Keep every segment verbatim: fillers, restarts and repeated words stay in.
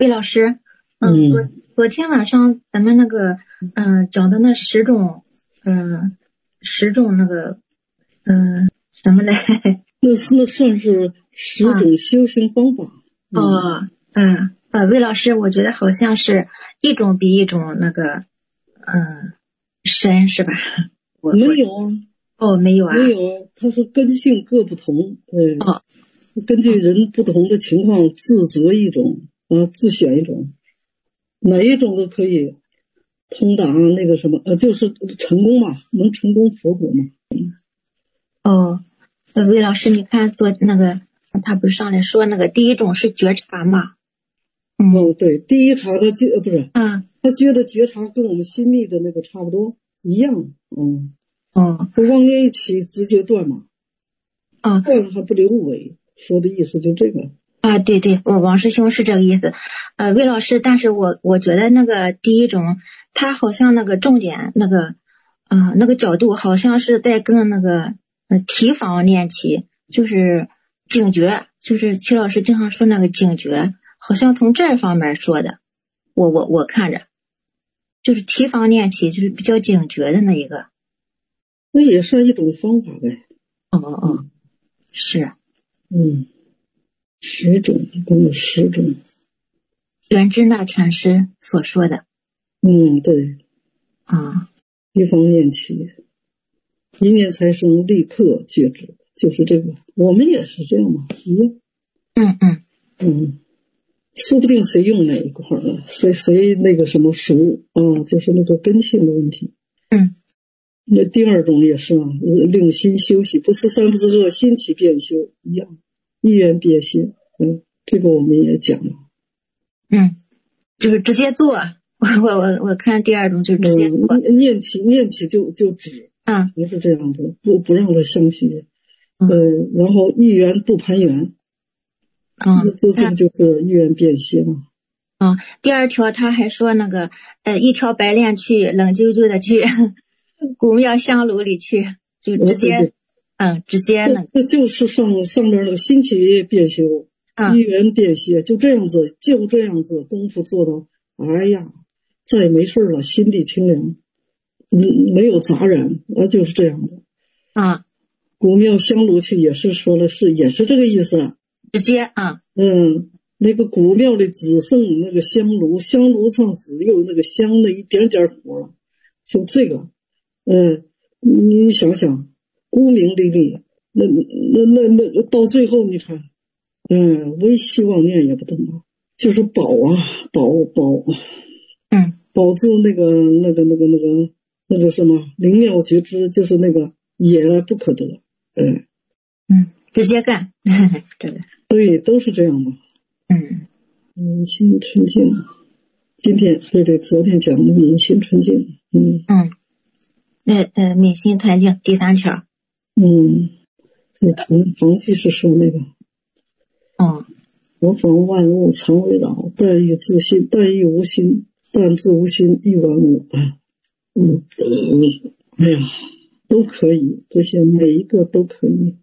魏老师，嗯，昨昨天晚上咱们那个，嗯、讲的那十种，嗯、十种那个，嗯、什么来？ 那那算是十种修行方法。 啊、哦，嗯，呃，魏老师，我觉得好像是一种比一种那个，嗯，深是吧？我没有啊。 哦，没有啊。 没有，他说根性各不同，对， 哦， 根据人不同的情况自择一种啊，自选一种，哪一种都可以通达那个什么，呃，就是成功嘛，能成功佛果嘛。 哦，呃，魏老师，你看做那个，他不是上来说那个第一种是觉察嘛？嗯， 哦，对，第一察他觉呃不是， 嗯， 他觉得觉察跟我们心密的那个差不多一样，嗯， 哦， 妄念一起直接断嘛， 哦， 断还不留尾，说的意思就这个。 啊，对对，我王师兄是这个意思。呃，魏老师，但是我我觉得那个第一种，他好像那个重点那个，嗯、呃，那个角度好像是在跟那个呃提防念起，就是警觉，就是齐老师经常说那个警觉，好像从这方面说的。我我我看着，就是提防念起，就是比较警觉的那一个。 那也算一种方法呗。 哦哦哦，是。 嗯。十种，一共有十种。 圆支那禅师所说的。 嗯，对。 啊， 一方念起，一念财生，立刻觉知，就是这个。我们也是这样嘛，一样。 嗯嗯嗯，说不定谁用哪一块了，谁谁那个什么熟啊，就是那个根性的问题。 嗯。 那第二种也是啊，令心休息，不是三不是恶，心起变修一样，一元变心。嗯，这个我们也讲了。 嗯，就是直接做。我我我我看第二种就是直接做， 嗯、念起念起就就止， 嗯， 不是这样的，不不让它相续， 嗯、 呃，然后一元不攀缘， 嗯， 这这个就是一元变心了。 嗯，第二条他还说那个呃一条白练去，冷啾啾的去古庙香炉里去，就直接、哦、对对嗯直接那个， 这就是上上面那个心起变修， 嗯、 一元变歇，就这样子，就这样子功夫做到，哎呀，再没事了，心地清凉，嗯，没有杂染，啊，就是这样的。 啊、嗯， 古庙香炉去也是说了是也是这个意思， 直接啊， 嗯。那个古庙里只剩那个香炉，香炉上只有那个香的一点点火了，就这个，嗯，你想想，孤名离离，那那那那到最后你看，嗯，微希望念也不动啊，就是保啊保保， 嗯， 保住那个那个那个那个那个什么灵妙觉知，就是那个也不可得，嗯嗯，直接干，这个对，都是这样的。 嗯， 明心纯净，今天对对，昨天讲的明心纯净，嗯嗯，那呃明心纯净第三条， 嗯，对，房房记是说那个， 哦， 我防万物常围绕，但欲自心，但欲无心，但自无心亦万物啊，嗯嗯，哎呀，都可以，这些每一个都可以。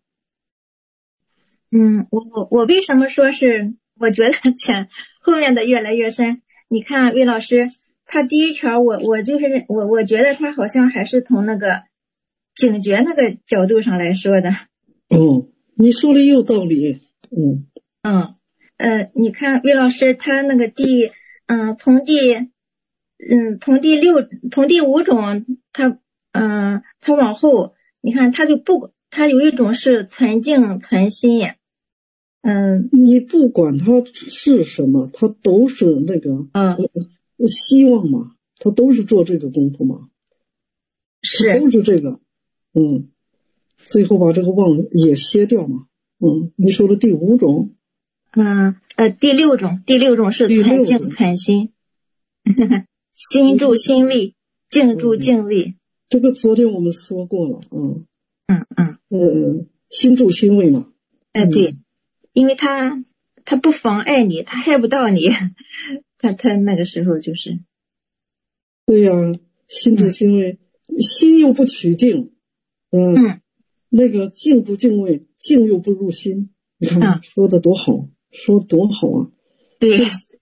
嗯，我我我为什么说是？我觉得前后面的越来越深。你看魏老师，他第一条我我就是我我觉得他好像还是从那个警觉那个角度上来说的。 哦，你说的有道理。嗯嗯呃，你看魏老师他那个第嗯从第嗯从第六从第五种他嗯他往后，你看他就不他有一种是纯净纯心。嗯， 你不管它是什么，它都是那个， 嗯， 希望嘛，它都是做这个功夫嘛， 是， 都是这个，嗯，最后把这个妄也歇掉嘛，嗯，你说的第五种， 嗯呃第六种，第六种是纯净纯心，心住心位，静住静位， 这个昨天我们说过了，嗯嗯嗯， 呃，心住心位嘛， 哎、呃、对。因为他他不妨碍你，他害不到你，他他那个时候就是对呀、啊，心住心位、嗯、心又不取静，嗯、呃嗯， 那个静不静位，静又不入心，你看、嗯、说的多好，说多好啊。 对，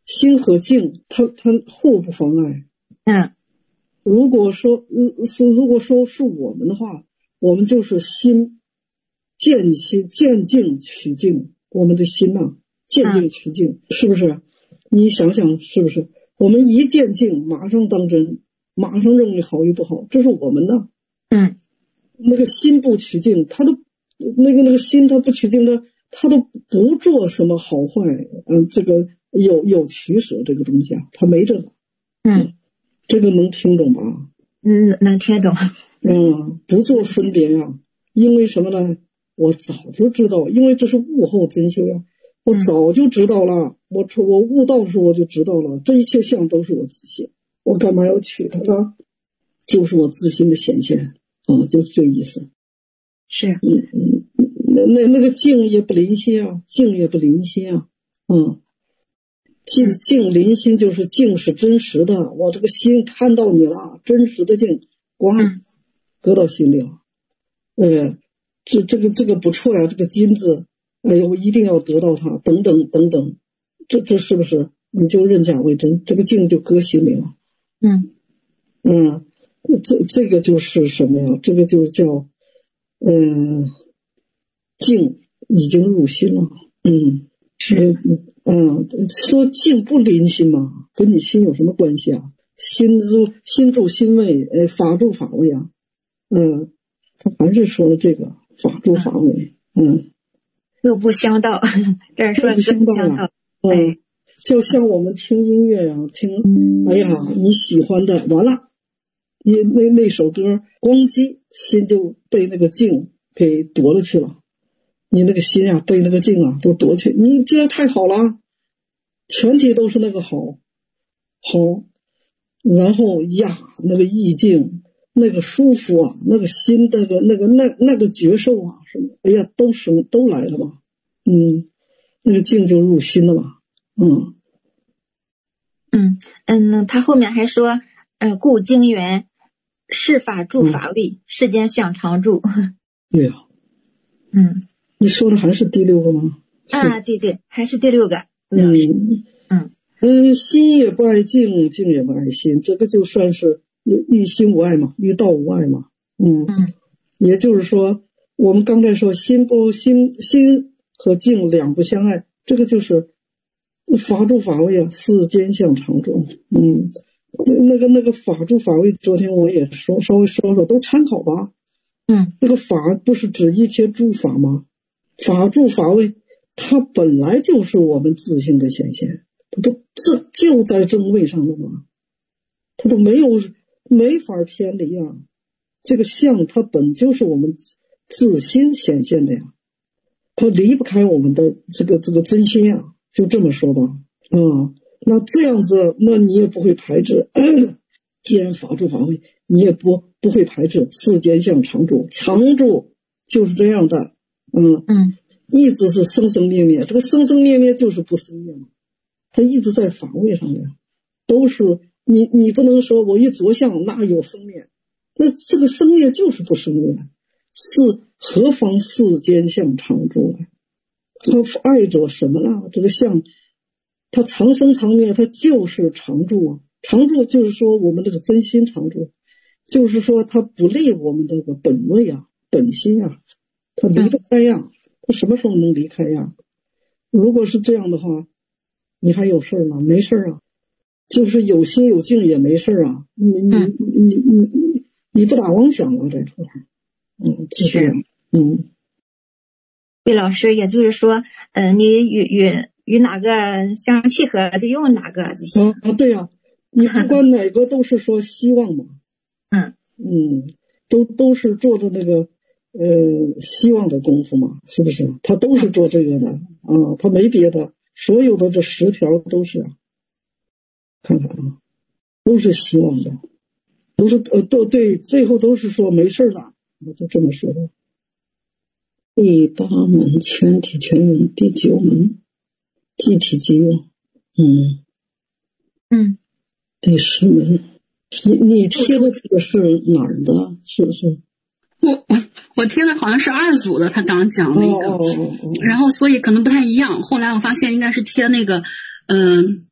心和静它它互不妨碍。 嗯， 如果说呃是如果说是我们的话，我们就是心渐心渐静取静，我们的心呐、啊、渐静取静、嗯、是不是？你想想是不是？我们一渐静马上当真，马上认为好与不好，这是我们的。 嗯， 那个心不取静，他都那个那个心他不取静的，他都不做什么好坏，嗯，这个有有取舍这个东西啊，他没这个。 嗯， 这个能听懂吧？ 嗯，能听懂。 嗯，不做分别呀、啊，因为什么呢？我早就知道，因为这是悟后真修呀，我早就知道了。我我悟道的时候我就知道了，这一切相都是我自心，我干嘛要取它呢？就是我自心的显现啊，就是这意思。 是， 嗯嗯，那那那个静也不离心啊，静也不离心啊，嗯。静静离心就是静是真实的，我这个心看到你了，真实的静，呱，搁到心里了。呃，这这个这个不错呀，这个金字，哎呦，我一定要得到它，等等等等，这这是不是你就认假为真？这个静就搁心里了。 嗯嗯，这这个就是什么呀？这个就叫嗯、呃，静已经入心了。嗯。是，嗯，说静不离心嘛，跟你心有什么关系啊？心住心住心位，呃，法住法位啊，嗯，他还是说这个法住法位，嗯， 各不相道，这是说各不相道了， 嗯，就像我们听音乐呀、啊，听，哎呀，你喜欢的，完了，你那那首歌，咣叽，心就被那个静给夺了去了。你那个心啊，被那个静啊都夺去，你这太好了，全体都是那个好，好，然后呀，那个意境，那个舒服啊，那个心，那个那个那那个觉受啊，什么，哎呀，都生都来了吧，嗯，那个静就入心了吧，嗯， 嗯嗯，他后面还说，呃，故经云，世法住法位，嗯、世间相常住。 对呀、啊， 嗯。 你说的还是第六个吗？ 啊，对对，还是第六个。 嗯嗯嗯，心也不爱静，静也不爱心，这个就算是于心无碍嘛，于道无碍嘛。嗯嗯，也就是说，我们刚才说心不心心和静两不相爱，这个就是法住法位啊，世间相常住。嗯，那个那个法住法位，昨天我也说稍微说说，都参考吧。 嗯， 这个法不是指一切诸法吗？法住法位，它本来就是我们自性的显现，它都这就在正位上的嘛，它都没有没法偏离啊。这个相它本就是我们自心显现的呀，它离不开我们的这个这个真心啊，就这么说吧。啊，那这样子，那你也不会排斥。既然法住法位，你也不不会排斥世间相常住，常住就是这样的。嗯嗯，一直是生生灭灭，这个生生灭灭就是不生灭嘛，它一直在法位上面，都是你你不能说我一着相哪有生灭，那这个生灭就是不生灭，是何方世间相常住啊？他爱着什么呢？这个相，它常生常灭，它就是常住啊。常住就是说我们这个真心常住，就是说它不离我们这个本位啊、本心啊。他离不开呀，他什么时候能离开呀？如果是这样的话，你还有事儿吗？没事儿啊，就是有心有静也没事儿啊。你你你你你你不打妄想了，在这块儿，嗯，是这样，嗯。 魏老师，也就是说，呃，你与与与哪个相契合就用哪个就行。 啊，对呀、啊，你不管哪个都是说希望嘛。 嗯嗯，都都是做的那个。呃，希望的功夫嘛，是不是？他都是做这个的啊，他没别的，所有的这十条都是啊，看看啊，都是希望的，都是呃，都对，最后都是说没事的，我就这么说的。第八门全体全用，第九门集体即用，嗯嗯， 第十门，你你贴的这个是哪儿的？是不是？ 我我我贴的好像是二组的，他刚讲了一个， 哦哦哦哦， 然后所以可能不太一样。后来我发现应该是贴那个，嗯、呃，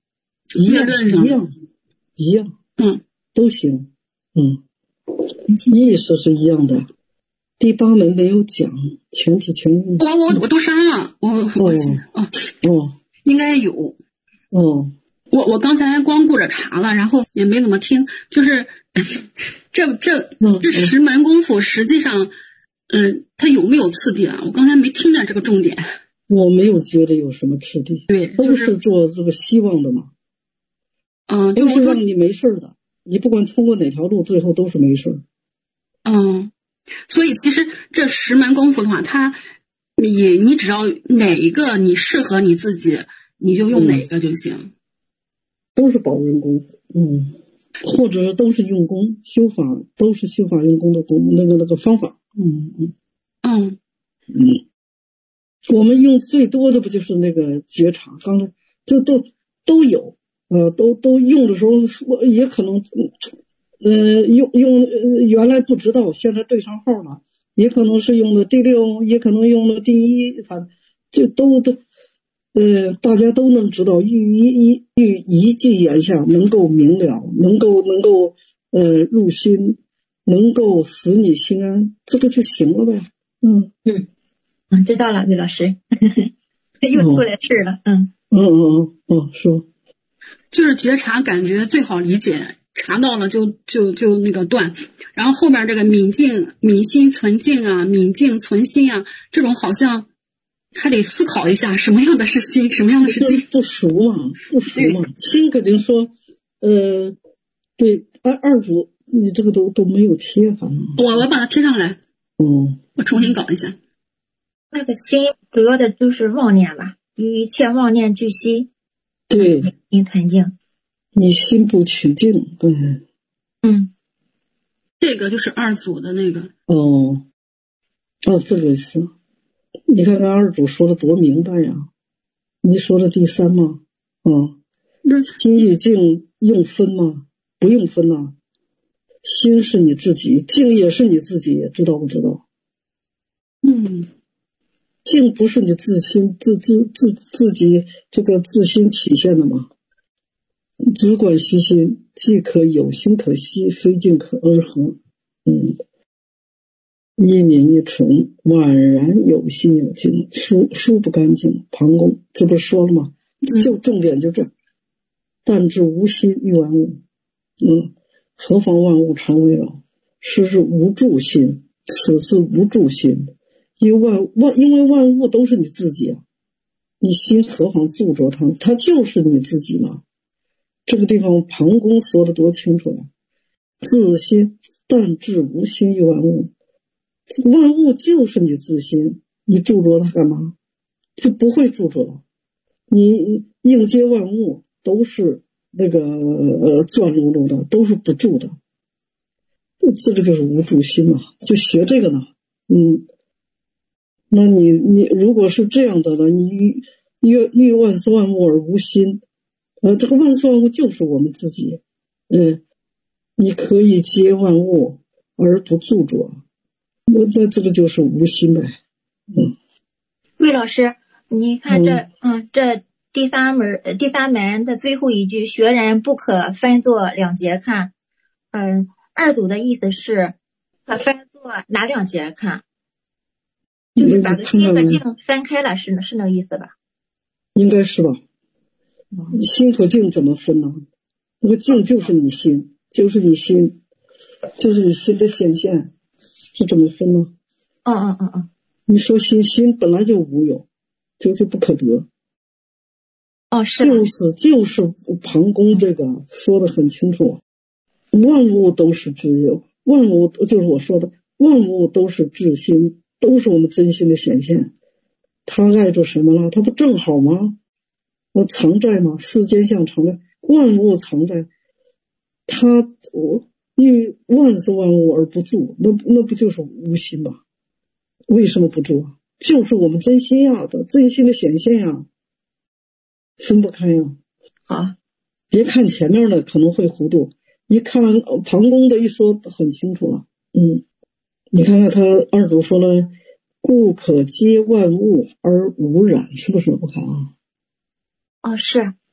一样论上一样一样， 嗯， 都行，嗯，意思是一样的。第八门没有讲全体全意， 我我我都删了，我我哦哦， 应该有， 哦， 我我刚才光顾着查了，然后也没怎么听，就是这这这十门功夫实际上，嗯，它有没有次第啊？我刚才没听见这个重点。 我没有觉得有什么次第， 对， 都是做这个希望的嘛， 嗯， 都是让你没事的，你不管通过哪条路，最后都是没事。 嗯。所以其实这十门功夫的话，它你你只要哪一个你适合你自己，你就用哪个就行。嗯、 都是保人功夫，嗯，或者都是用功修法，都是修法用功的功那个那个方法，嗯嗯嗯嗯。我们用最多的不就是那个觉察，刚才这都都有，呃，都都用的时候也可能。呃，用用、呃、原来不知道，现在对上号了，也可能是用的第六，也可能用的第一，反正这都都，呃，大家都能知道，欲一一欲一句言下能够明了，能够能够呃入心，能够使你心安，这个就行了呗。嗯嗯嗯，知道了，魏老师，又出来事了。嗯嗯嗯嗯嗯，说， 就是觉察，感觉最好理解。查到了就就就那个断，然后后边这个泯净、泯心存净啊，泯净存心啊，这种好像还得思考一下，什么样的是心，什么样的是净， 不熟嘛，不熟嘛。心肯定说，呃，对，二二组你这个都都没有贴，反正我我把它贴上来， 嗯， 我重新搞一下。 那个心主要的就是妄念吧，于一切妄念俱息， 对， 心存净。 你心不取净，嗯嗯， 这个就是二组的那个哦哦，这个是，你看看二组说的多明白呀！你说的第三吗？哦，心与净用分吗？不用分呐、啊，心是你自己，净也是你自己，知道不知道？ 嗯， 净不是你自心自自自自己这个自心体现的吗？只管息心，既可有心可息，非净可而合。嗯，一泯一纯，宛然有心有净，疏疏不干净，旁宫，这不是说了吗？就重点就这，但知无心欲万物。嗯，何妨万物常围绕？实是无住心，此是无住心。因为万万因为万物都是你自己啊，你心何妨住着它？它就是你自己嘛。这个地方旁宫说的多清楚呀！自心但至无心于万物，万物就是你自心，你住着它干嘛？就不会住着了。你应接万物都是那个呃转碌碌的，都是不住的。这个就是无住心嘛，就学这个呢。嗯，那你你如果是这样的呢，你欲欲万事万物而无心。呃，这个万事万物就是我们自己，嗯，你可以接万物而不住着，那那这个就是无心呗，嗯。 魏老师，你看这，嗯，嗯这第三门第三门的最后一句，学人不可分作两节看，嗯，二组的意思是，可分作哪两节看？就是把个心和境分开了，是是那个意思吧？ 应该是吧。心和境怎么分呢？那个境就是你心，就是你心，就是你心的显现，是怎么分呢？ 嗯嗯嗯嗯。 你说心心本来就无有，就就不可得。 哦，是。 就是就是旁宫这个说的很清楚，万物都是自有，万物就是我说的，万物都是自心，都是我们真心的显现。他碍着什么了？他不正好吗？我常在吗？世间相常在，万物常在。他我欲万事万物而不住，那那不就是无心吗？为什么不住啊？就是我们真心呀的真心的显现呀，分不开呀。 好， 别看前面的可能会糊涂，一看旁宫的一说很清楚了。嗯，你看看他二组说了，故可接万物而无染，是不是？我看啊。 哦，是。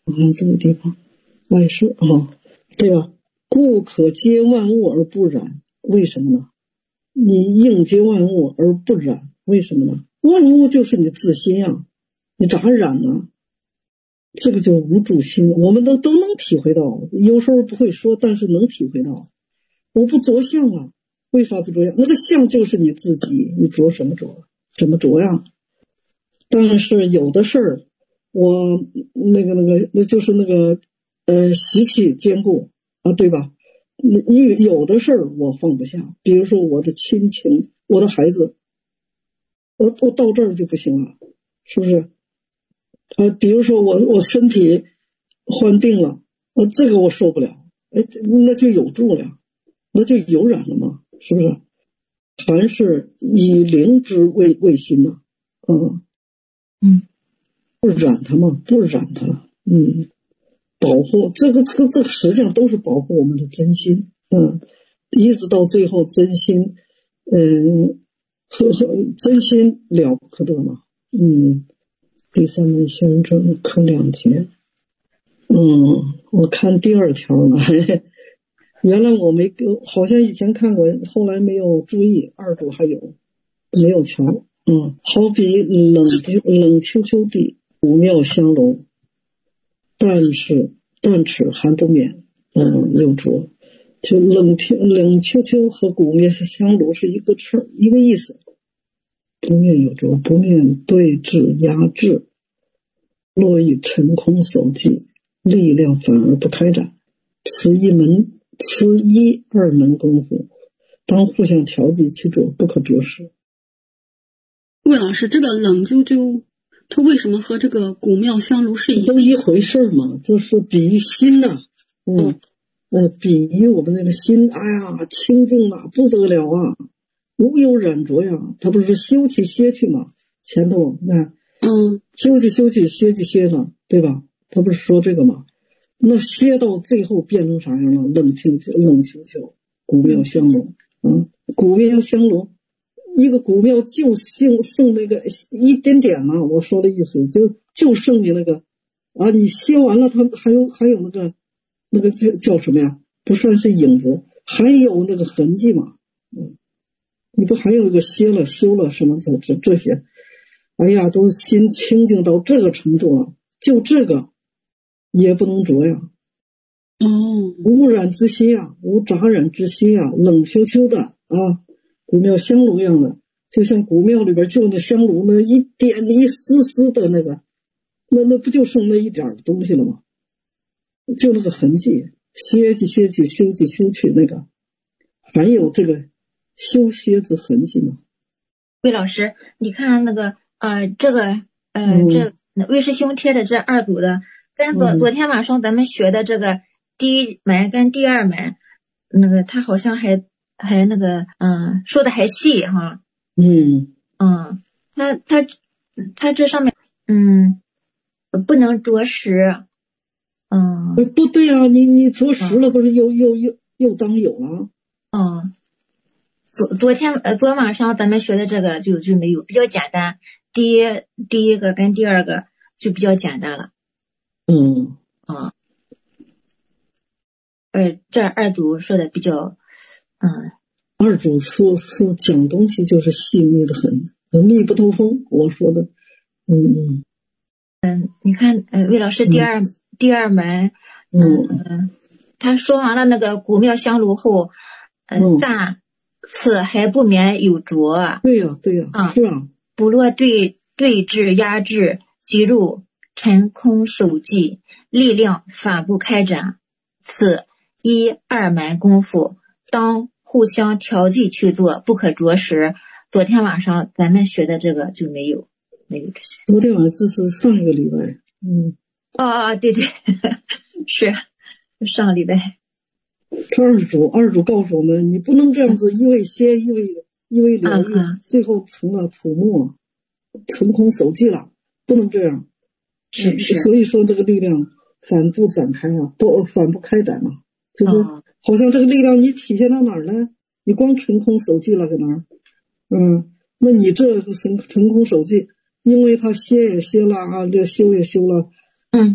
我看这个地方外事啊，对吧？故可接万物而不染，为什么呢？你应接万物而不染，为什么呢？万物就是你自心啊，你咋染呢？这个就无主心，我们都都能体会到，有时候不会说，但是能体会到。我不着相啊，为啥不着相？那个相就是你自己，你着什么着？怎么着呀？但是有的事儿，我那个那个那就是那个呃习气坚固啊，对吧？你有的事儿我放不下，比如说我的亲情，我的孩子，我我到这儿就不行了，是不是？呃，比如说我我身体患病了，呃，这个我受不了，哎，那就有住了，那就有染了嘛，是不是？凡是以灵之为为心呐，嗯嗯， 不染它嘛，不染它，嗯，保护这个这个这个实际上都是保护我们的真心，嗯，一直到最后真心，嗯，和和真心了不可得嘛，嗯。第三门宣证可两节，嗯，我看第二条了，原来我没好像以前看过，后来没有注意，二组还有没有瞧，嗯，好比冷冷秋秋地，古庙香炉，但是但齿还不免，嗯，有着，就冷冷秋秋和古庙香炉是一个词儿，一个意思。不面有着，不面对峙压制，落于尘空所寄，力量反而不开展。此一门，此一二门功夫，当互相调剂其中，不可着实。 魏老师，这个冷啾啾，它为什么和这个古庙香炉是一都一回事嘛？就是比喻心呐、啊，嗯，呃，比喻我们那个心，哎呀，清净啊，不得了啊。无有染着呀，他不是说休去歇去吗？前头你看， 嗯， 休去休去，歇去歇了，对吧？他不是说这个吗？那歇到最后变成啥样了？冷清清，冷清清，古庙香炉，嗯，古庙香炉，一个古庙就剩剩那个一点点嘛。我说的意思就就剩你那个啊，你歇完了，它还有还有那个那个叫叫什么呀？不算是影子，还有那个痕迹嘛，嗯。你不还有一个歇了修了什么这这这些，哎呀，都心清净到这个程度了，就这个也不能着呀。 哦， 无染之心呀，无杂染之心呀，冷秋秋的啊，古庙香炉一样的，就像古庙里边就那香炉那一点一丝丝的那个，那那不就剩那一点东西了吗？就那个痕迹，歇去歇去，休去休去，那个还有这个修歇之痕迹吗？ 魏老师，你看那个呃，这个呃， 嗯、 这魏师兄贴的这二组的，跟昨、 嗯、 昨天晚上咱们学的这个第一门跟第二门，那个他好像还还那个嗯、呃、说的还细哈。 嗯嗯，他他他这上面嗯不能着实。嗯， 不对啊，你你着实了，不是又又又又当有了？ 嗯。昨昨天呃昨晚上咱们学的这个就就没有，比较简单。第一第一个跟第二个就比较简单了。 嗯啊，呃，这二组说的比较嗯。 二组说说讲东西就是细腻的很，密不透风。我说的，嗯嗯，你看呃魏老师第二、嗯、第二门嗯、呃，他说完了那个古庙香炉后，呃、嗯，但此还不免有着。 对呀、啊、对呀、啊啊、是啊， 不落对对峙压制，即入尘空守寂，力量反不开展。此一二门功夫，当互相调剂去做，不可着实。昨天晚上咱们学的这个就没有没有这些。 昨天晚上这是上一个礼拜，嗯， 哦哦对对是上个礼拜。 这二组二组告诉我们，你不能这样子一味歇一味一味疗愈、嗯嗯，最后成了土木成空守寂了，不能这样。 是是， 所以说这个力量反不展开啊，不反不开展啊，就是、哦、好像这个力量你体现到哪儿呢？你光成空守寂了搁哪儿？嗯，那你这成成空守寂，因为他歇也歇了啊，这修也修了， 嗯，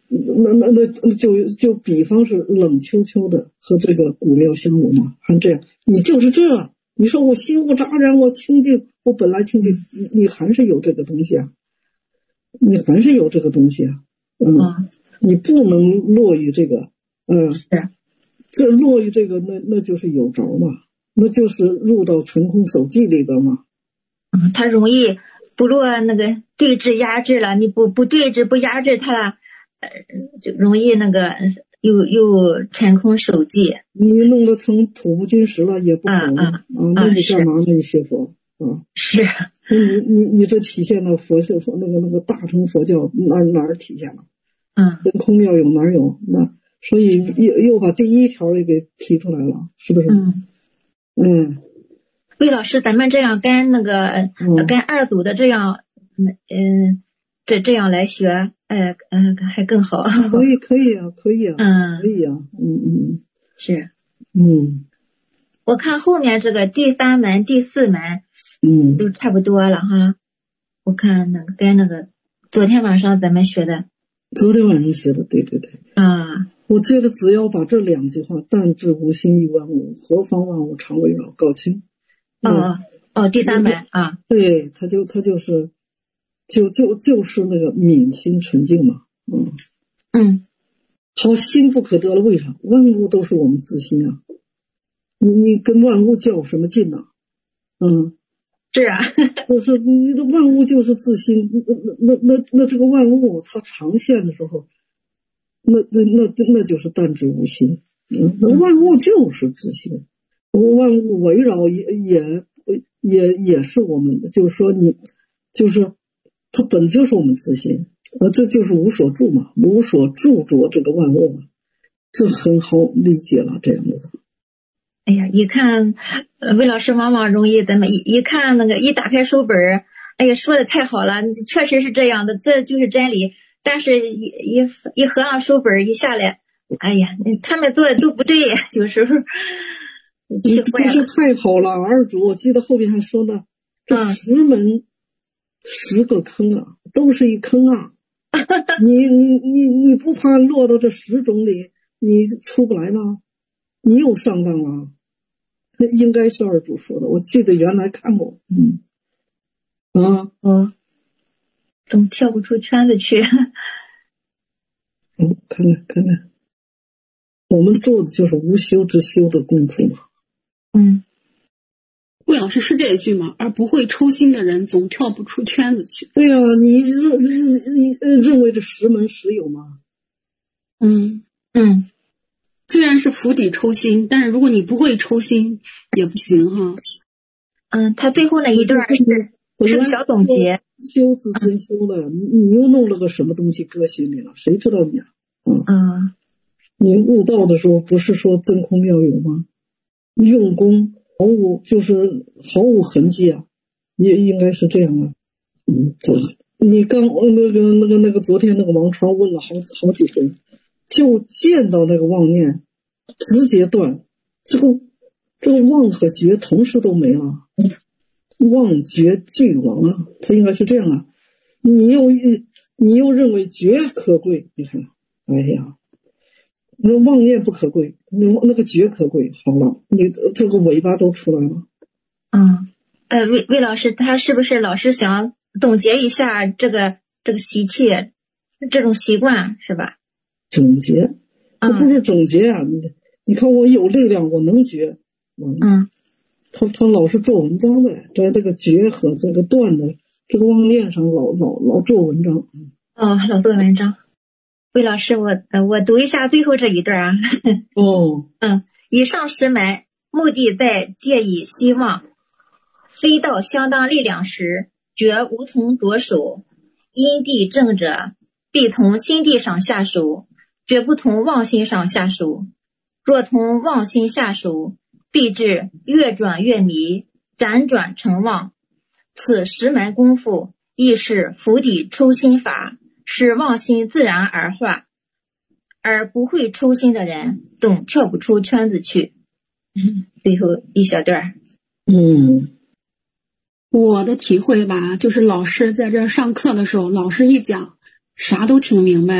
那那那那就就比方是冷秋秋的和这个古庙香炉嘛，还这样，你就是这，你说我心无杂染，我清净，我本来清净，你你还是有这个东西啊，你还是有这个东西啊，嗯，嗯你不能落于这个，嗯，是，这落于这个，那那就是有着嘛，那就是入到纯空手记里边嘛， 嗯，它容易不落那个对峙压制了，你不不对峙不压制它了。呃，就容易那个又又沉空手记， 你弄得成土不金石了也不好啊，啊啊那你干嘛呢？你学佛啊？ 是， 你你你这体现了佛教佛那个那个大乘佛教哪哪儿体现了？ 嗯， 真空妙有哪儿有？那所以又又把第一条也给提出来了，是不是？ 嗯嗯， 魏老师，咱们这样跟那个、嗯、跟二组的这样，嗯，这这样来学。哎，嗯，还更好。 可以，可以啊，可以啊， 嗯， 可以啊，嗯嗯， 是， 嗯， 我看后面这个第三门、第四门， 嗯， 都差不多了哈。我看那个跟那个昨天晚上咱们学的， 昨天晚上学的，对对对， 啊， 我觉得只要把这两句话“但至无心于万物，何方万物常围绕”搞清。 哦、嗯、哦，第三门啊， 对，他就他就是。就就就是那个泯心纯净嘛，嗯嗯， 好，心不可得了，为啥？万物都是我们自心啊，你你跟万物较什么劲呢、啊？嗯， 是啊， 就是你的万物就是自心，那那那那这个万物它常现的时候，那那那那就是淡至无心，嗯，那万物就是自心，万物围绕也也也也是我们，就是说你就是。它本就是我们自心，呃，这就是无所住嘛，无所住着这个万物嘛，这很好理解了，这样的。 哎呀，一看，呃，魏老师往往容易咱们一一看那个一打开书本，哎呀，说的太好了，确实是这样的，这就是真理。但是一一一合上书本一下来，哎呀，他们做的都不对，有时候气坏了。 不是太好了，二主，我记得后边还说呢，这十门。嗯十个坑啊，都是一坑啊！你你你你不怕落到这十种里，你出不来吗？你又上当了。应该是二主说的，我记得原来看过。嗯啊嗯，总跳不出圈子去。 嗯，看看看看，我们做的就是无修之修的功夫嘛。 嗯。 魏老师是这一句吗？而不会抽心的人总跳不出圈子去。 对呀、啊，你认认认为这十门十有吗？ 嗯嗯，虽然是釜底抽薪，但是如果你不会抽薪也不行哈。 嗯，他最后那一段是是个小总结。 修自真修了，你你又弄了个什么东西搁心里了？谁知道你啊？嗯嗯， 你悟道的时候不是说真空妙有吗？用功。毫无就是毫无痕迹啊，也应该是这样啊。嗯，你刚那个那个那个昨天那个王川问了好好几回，就见到那个妄念，直接断，这个这个妄和觉同时都没了，妄觉俱亡啊，他应该是这样啊。你又你又认为觉可贵，你看，哎呀。那妄念不可贵，那那个觉可贵。好了，你这个尾巴都出来了。 嗯，呃，魏魏老师，他是不是老师想总结一下这个这个习气，这种习惯是吧？ 总结，这不是总结啊！你、嗯、你看我有力量，我能觉。嗯， 嗯他他老是做文章的，在这个觉和这个断的这个妄念上老老老做文章。 哦，老做文章。魏老师，我我读一下最后这一段啊。 哦， 嗯，以上十门目的在借以希望，非到相当力量时，觉无从着手。因地正者，必从心地上下手，绝不从妄心上下手。若从妄心下手，必至越转越迷，辗转成妄。此十门功夫，亦是釜底抽薪法。使妄心自然而化，而不会抽心的人总跳不出圈子去。最后一小段。 嗯， 我的体会吧，就是老师在这上课的时候，老师一讲啥都听明白的，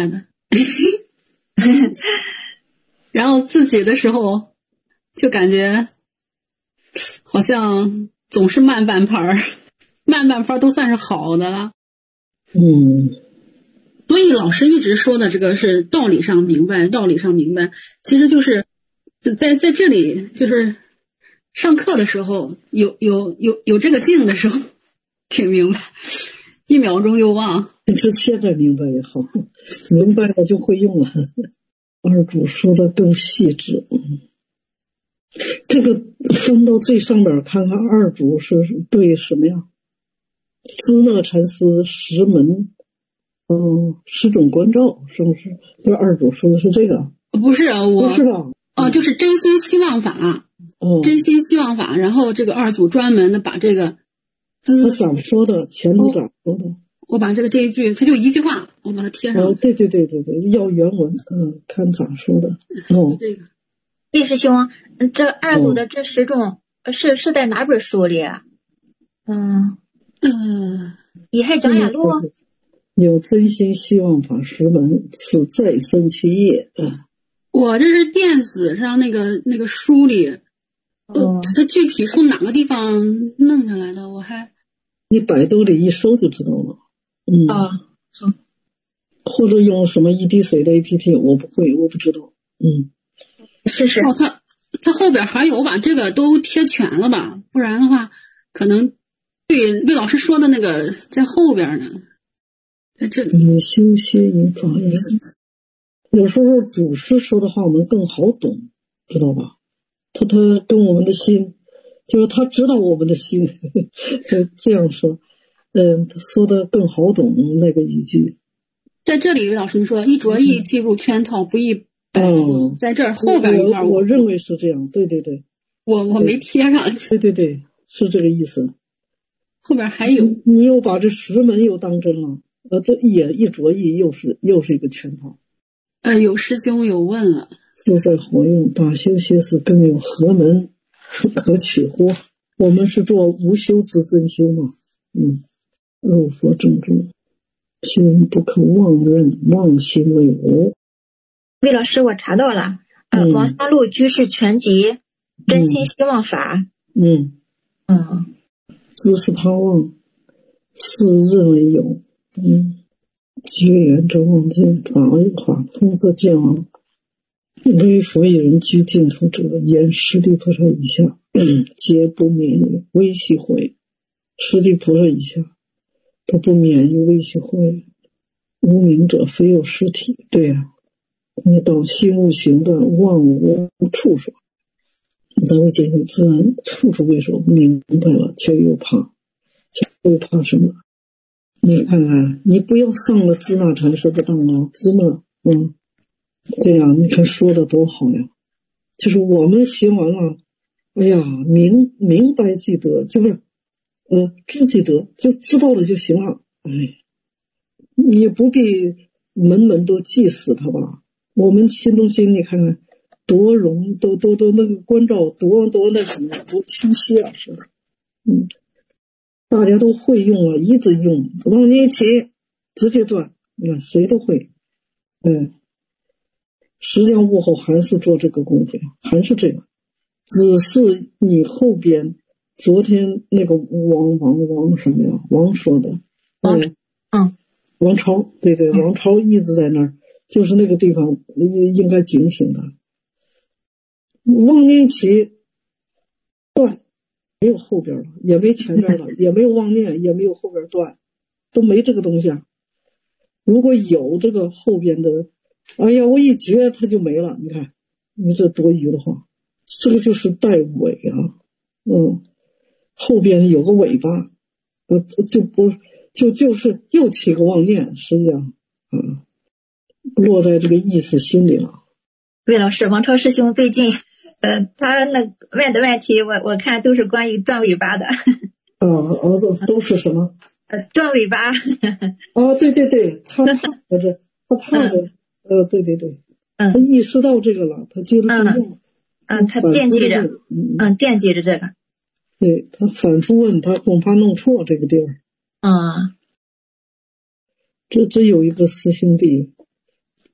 然后自己的时候就感觉好像总是慢半拍儿，慢半拍儿都算是好的了。 嗯， 所以老师一直说的这个是道理上明白，道理上明白，其实就是在在这里就是上课的时候有有有有这个劲的时候挺明白，一秒钟又忘。 这现在明白也好，明白了就会用了。二主说的更细致，这个翻到最上面看看，二主是对什么呀？支那禅师十门，嗯，十种关照，是不是？这二主说的是这个？ 不是我， 不是吧？ 哦，就是真心希望法， 哦， 真心希望法。然后这个二组专门的把这个他咋说的？前头咋说的？ 哦，我把这个这一句，他就一句话，我把它贴上。 哦，对对对对对，要原文，嗯，看咋说的。哦， 这个魏师兄，这二组的这十种、哦、是是在哪本书里啊？嗯嗯， 以害讲演录。 有真心希望法十门，此再生其业。嗯， 我这是电子上那个那个书里，呃，它具体从哪个地方弄下来的？我还你百度里一搜就知道了。嗯啊，好。 或者用什么一滴水的 A P P， 我不会，我不知道。嗯， 是是。 哦，它它后边还有把这个都贴全了吧？不然的话，可能对魏老师说的那个在后边呢，在这里。 你修歇引法言，有时候祖师说的话我们更好懂，知道吧？他他跟我们的心，就是他知道我们的心，这样说，嗯，他说的更好懂那个语句。 在这里，魏老师说一着意即入圈套，不易摆脱。在这儿后边一段我，我认为是这样，对对对， 我我没贴上。 对对对，是这个意思。 后边还有， 你, 你又把这十门又当真了，呃，这也一着意又是又是一个圈套。 呃，有师兄有问了， 自在活用大修歇是更有何门可取乎？我们是做无修之真修嘛，嗯，入佛正中。修不可妄认，妄心为无。 魏老师，我查到了，呃， 嗯、 王香露居士全集，真心希望法。 嗯嗯， 知识盼望，是认为有。嗯，绝缘则妄见，法法空则见妄。为佛以人居净土者，言十地菩萨以下，皆不免于微细会。十地菩萨以下。都不免于微细会，无明者非有实体。对呀、啊，你到心无行断，万无处所，咱们解决自然处处为所明白了，却又怕，却又怕什么？你看看，你不要上了支那禅师的当啊，支那，嗯，对呀、啊，你看说的多好呀！就是我们学完了，哎呀，明明白记得，就是。呃，知即得，就知道了就行了。哎，你也不必门门都记死他吧。我们心中心，你看看多容，都都都那个关照多多那什么，多清晰啊，是不是？嗯，大家都会用了，一直用，往你一起直接转，你看谁都会。嗯，实际上幕后还是做这个功夫呀，还是这个，只是你后边。昨天那个王王王什么呀？王说的， 王嗯， 王超，对对，王超一直在那儿，就是那个地方应该警醒的。忘念起断，没有后边了，也没前边了，也没有妄念，也没有后边断，都没这个东西啊。如果有这个后边的，哎呀，我一觉它就没了。你看，你这多余的话，这个就是带尾啊，嗯。后边有个尾巴，呃，就不就就是又起个妄念，实际上，嗯，落在这个意识心里了。 魏老师，王超师兄最近，呃，他那问的问题，我我看都是关于断尾巴的。 啊，儿子都是什么？ 呃，断尾巴。 啊，对对对，他怕的这，他怕的，呃，对对对， 嗯， 他意识到这个了，他接着去用， 嗯，他惦记着，嗯，惦记着这个。 对，他反复问，他恐怕弄错这个地儿。 啊、嗯， 这这有一个师兄弟，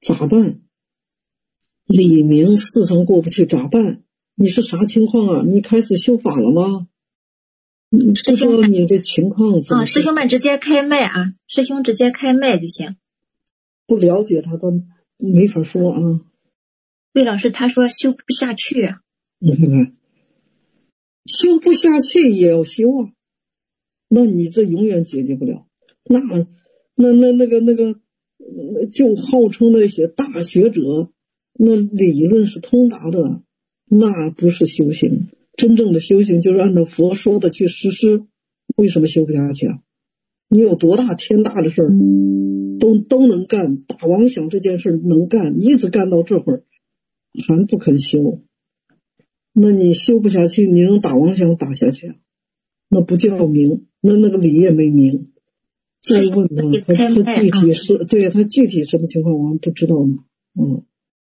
咋办？李明四层过不去咋办？你是啥情况啊？你开始修法了吗？你不知道你的情况怎么？ 啊，师兄们直接开麦啊，师兄直接开麦就行。 不了解他都没法说啊。 魏老师他说修不下去， 你看看，修不下去也要修啊，那你这永远解决不了。那那那那个那个，就号称那些大学者，那理论是通达的，那不是修行。真正的修行就是按照佛说的去实施。为什么修不下去啊？你有多大天大的事儿都都能干，打妄想这件事能干，一直干到这会儿还不肯修，那你修不下去，你能打妄想打下去啊？那不叫明，那那个理也没明。再问他，他他具体是对他具体什么情况我们不知道吗？嗯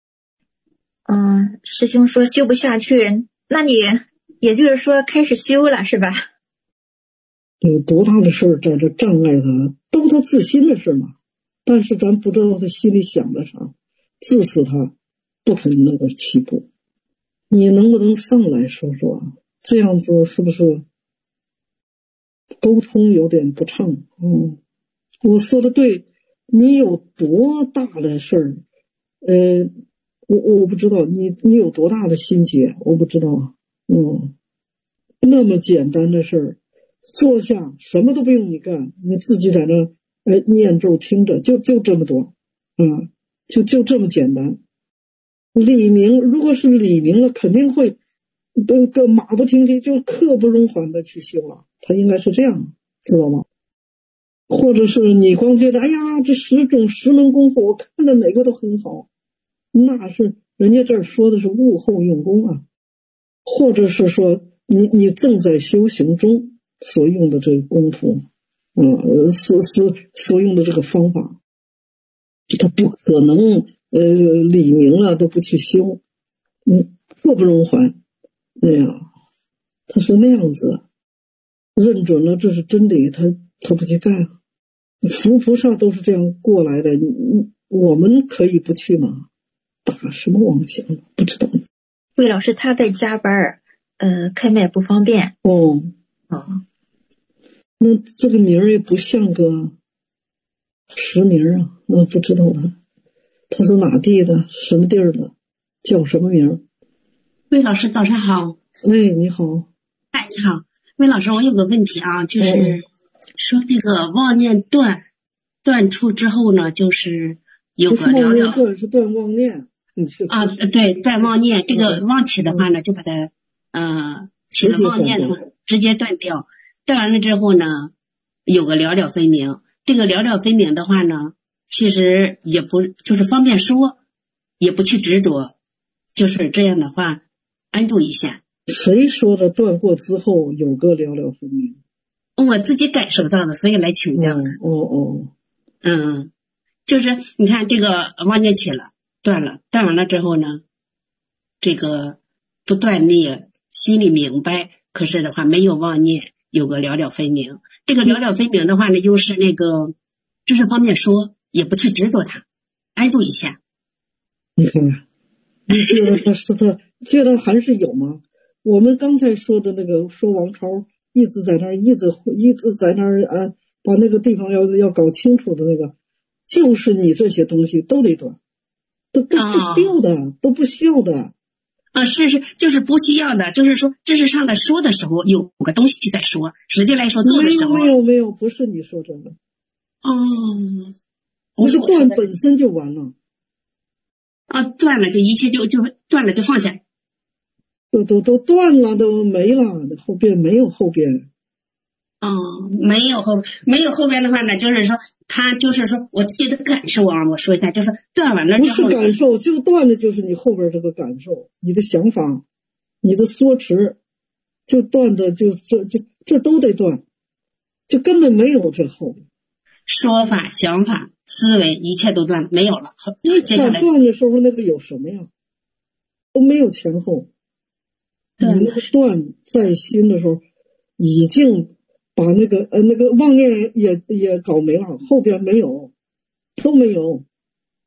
嗯，师兄说修不下去，那你也就是说开始修了是吧？ 有多大的事儿在这障碍他，都他自心的事嘛。但是咱不知道他心里想的啥，致使他不肯那个起步。你能不能上来说说啊？这样子是不是沟通有点不畅？嗯，我说的对，你有多大的事儿？呃，我我不知道你你有多大的心结，我不知道。嗯，那么简单的事儿，坐下什么都不用你干，你自己在那呃念咒听着，就就这么多，嗯，就就这么简单。李明如果是李明了，肯定会都个马不停蹄，就刻不容缓的去修了，他应该是这样，知道吗？或者是你光觉得哎呀，这十种十门功夫我看的哪个都很好，那是人家这儿说的是物后用功啊，或者是说你你正在修行中所用的这个功夫，嗯，所所所用的这个方法，他不可能呃理明了都不去修，嗯，刻不容缓。哎呀，他是那样子，认准了这是真理，他他不去干。佛菩萨都是这样过来的，我们可以不去吗？打什么妄想？不知道。 魏老师他在加班，呃，开麦不方便。 哦哦， 那这个名儿也不像个实名啊，那不知道他他是哪地的，什么地儿的，叫什么名？ 魏老师早上好。 哎，你好。 哎，你好，魏老师，我有个问题啊，就是说那个妄念断断出之后呢，就是有个聊聊断是断妄念啊，对，断妄念，这个妄起的话呢，就把它呃起了妄念的话直接断掉，断完了之后呢，有个了了分明。这个了了分明的话呢，其实也不就是方便说，也不去执着，就是这样的话安住一下。 谁说的断过之后有个了了分明？ 我自己感受到的，所以来请教的。 哦哦， 嗯，就是你看这个妄念起了，断了，断完了之后呢，这个不断裂，心里明白，可是的话没有妄念，有个了了分明。这个了了分明的话呢，又是那个就是方便说，也不去执着它，安住一下。 你看看，你觉得他是他，觉得还是有吗？我们刚才说的那个，说王超一直在那儿，一直一直在那儿啊，把那个地方要要搞清楚的那个，就是你这些东西都得断，都都不需要的，哦、都不需要的。 啊，是是，就是不需要的，就是说，这是上来说的时候有个东西在说，实际来说做的时候没有没有没有，不是你说这个。 哦， 不是断本身就完了。 啊，断了就一切就就断了就放下。 都都都断了，都没了，后边没有后边。 哦，没有后没有后边的话呢，就是说他就是说我自己的感受啊，我说一下，就是断完了之后， 不是感受，就断的就是你后边这个感受，你的想法，你的说辞，就断的就这这这都得断，就根本没有这后边。 说法、想法、思维，一切都断，没有了。 你想断的时候，那个有什么呀？都没有前后。你那个断在心的时候，已经把那个呃那个妄念也也搞没了，后边没有，都没有。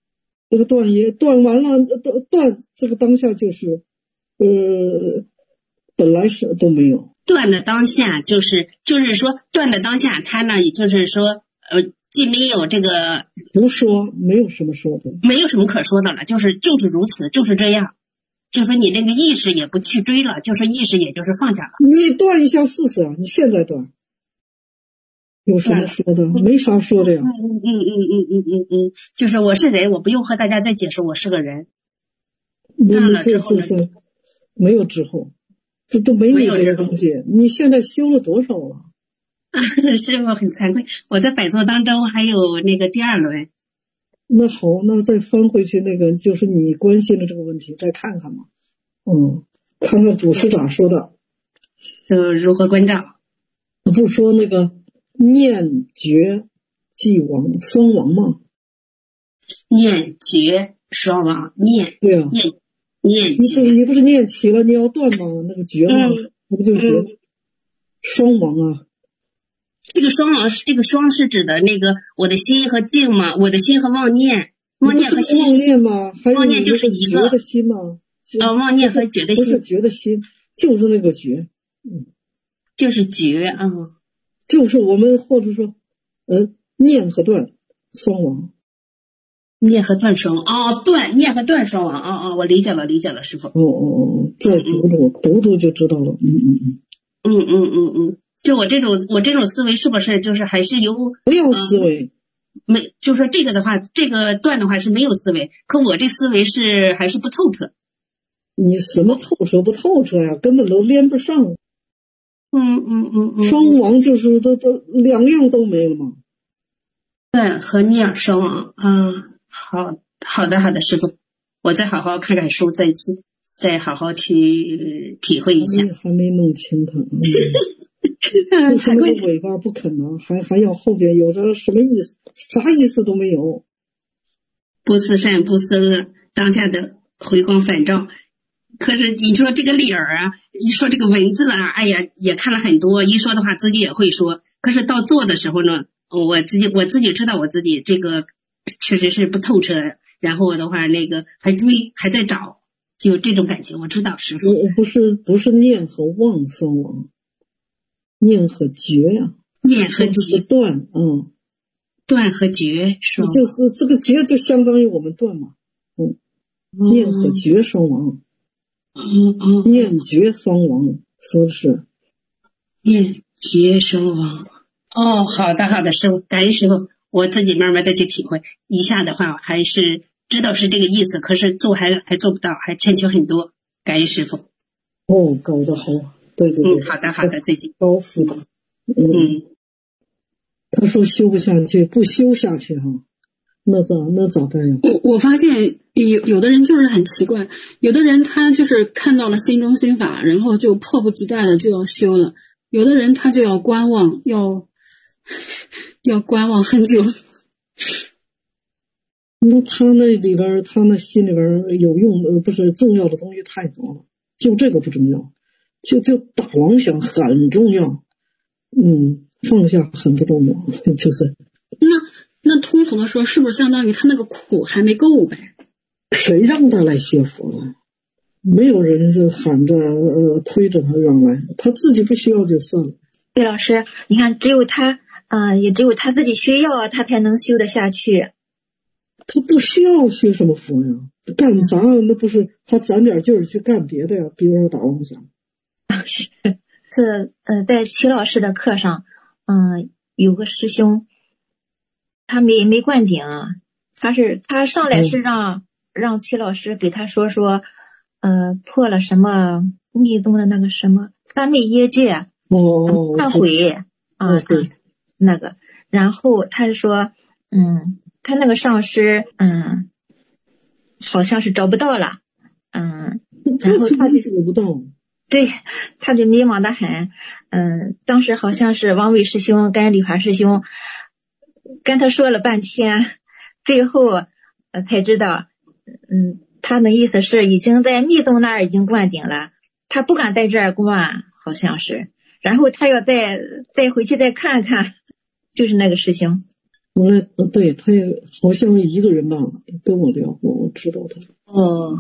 这个断也断完了，断断这个当下就是呃本来是都没有。 断的当下就是就是说断的当下，他呢也就是说呃既没有这个不说，没有什么说的， 没有什么可说的了，就是就是如此，就是这样。就说你那个意识也不去追了，就是意识也就是放下了。 你断一下试试啊！你现在断，有什么说的？没啥说的呀。 嗯嗯嗯嗯嗯嗯嗯，就是我是人，我不用和大家再解释我是个人。断了之后呢， 这这是没有之后，这都没你这个东西。你现在修了多少了？ 师傅很惭愧，我在摆座当中还有那个第二轮。 那好，那再翻回去那个就是你关心的这个问题，再看看嘛。嗯，看看祖师咋说的。 就如何关照？ 不是说那个念觉即亡双亡吗？ 念觉双亡，念对啊， 念念你觉， 你不是念起了你要断吗？那个觉吗？ 嗯、 那不就是嗯、 双亡啊？ 这个双亡是这个双是指的那个我的心和静吗？我的心和妄念，妄念和心， 妄念吗？还有妄念就是一个觉的心吗？ 呃，妄念和觉的心， 不是觉的心，就是那个觉，嗯， 就是觉啊、嗯， 就是我们或者说，呃，念和断双亡， 念和断双哦，断念和断双亡哦哦，我理解了，理解了，师傅。 哦哦哦，再读读、嗯、读读就知道了，嗯嗯嗯， 嗯嗯嗯嗯，就我这种我这种思维是不是就是还是由不要思维。 嗯没，就说这个的话，这个断的话是没有思维，可我这思维是还是不透彻。 你什么透彻不透彻呀？根本都连不上。 嗯嗯嗯嗯。 双亡就是都都两样都没了嘛。 断和念双亡啊，好好的好的，师傅，我再好好看看书，再再好好去体会一下。 还没弄清它。嗯就是那个尾巴不肯呢，还还要后边有着什么意思？啥意思都没有。 不思善不思恶，当下的回光返照。可是你说这个理儿啊，一说这个文字了，哎呀，也看了很多，一说的话自己也会说。可是到做的时候呢，我自己我自己知道我自己这个确实是不透彻，然后的话那个还追还在找，有这种感觉，我知道师傅。 不是不是念和忘双亡。念和觉呀、啊， 念和觉断，嗯， 断和觉双亡， 就是这个觉就相当于我们断嘛，嗯，嗯念和觉双亡， 嗯嗯， 念觉双亡，说的是念觉双亡。哦，好的好的，师傅，感恩师傅，我自己慢慢再去体会。一下的话还是知道是这个意思，可是做还还做不到，还欠缺很多。感恩师傅。 哦，搞得好。对对对， 嗯，好的好的，再见。 高复的，嗯，嗯他说修不下去，不修下去哈，那咋那咋办呀？ 我我发现有有的人就是很奇怪，有的人他就是看到了心中心法，然后就迫不及待的就要修了，有的人他就要观望，要要观望很久。 那他那里边，他那心里边有用的不是重要的东西太多了，就这个不重要。就就打妄想很重要，嗯，放下很不重要，就是那那通俗的说，是不是相当于他那个苦还没够呗？ 谁让他来学佛了？没有人是喊着呃推着他让来，他自己不需要就算了。 对，老师，你看，只有他，嗯、呃，也只有他自己需要，他才能修得下去。 他不需要学什么佛呀，干啥？那不是他攒点劲儿去干别的呀？比如说打妄想。 是是呃，在齐老师的课上，嗯、呃，有个师兄，他没没灌顶，他是他上来是让、嗯、让齐老师给他说说，呃，破了什么密宗的那个什么三昧耶戒， 哦， 忏悔啊， 对， 那个，然后他是说，嗯，他那个上师，嗯，好像是找不到了，嗯，然后他就找不到。 对，他就迷茫的很，嗯，当时好像是王伟师兄跟李华师兄跟他说了半天，最后呃才知道，嗯，他的意思是已经在密宗那儿已经灌顶了，他不敢在这儿灌，好像是，然后他要再再回去再看看，就是那个师兄。 后来对他也好像一个人吧跟我聊过，我知道他。 哦，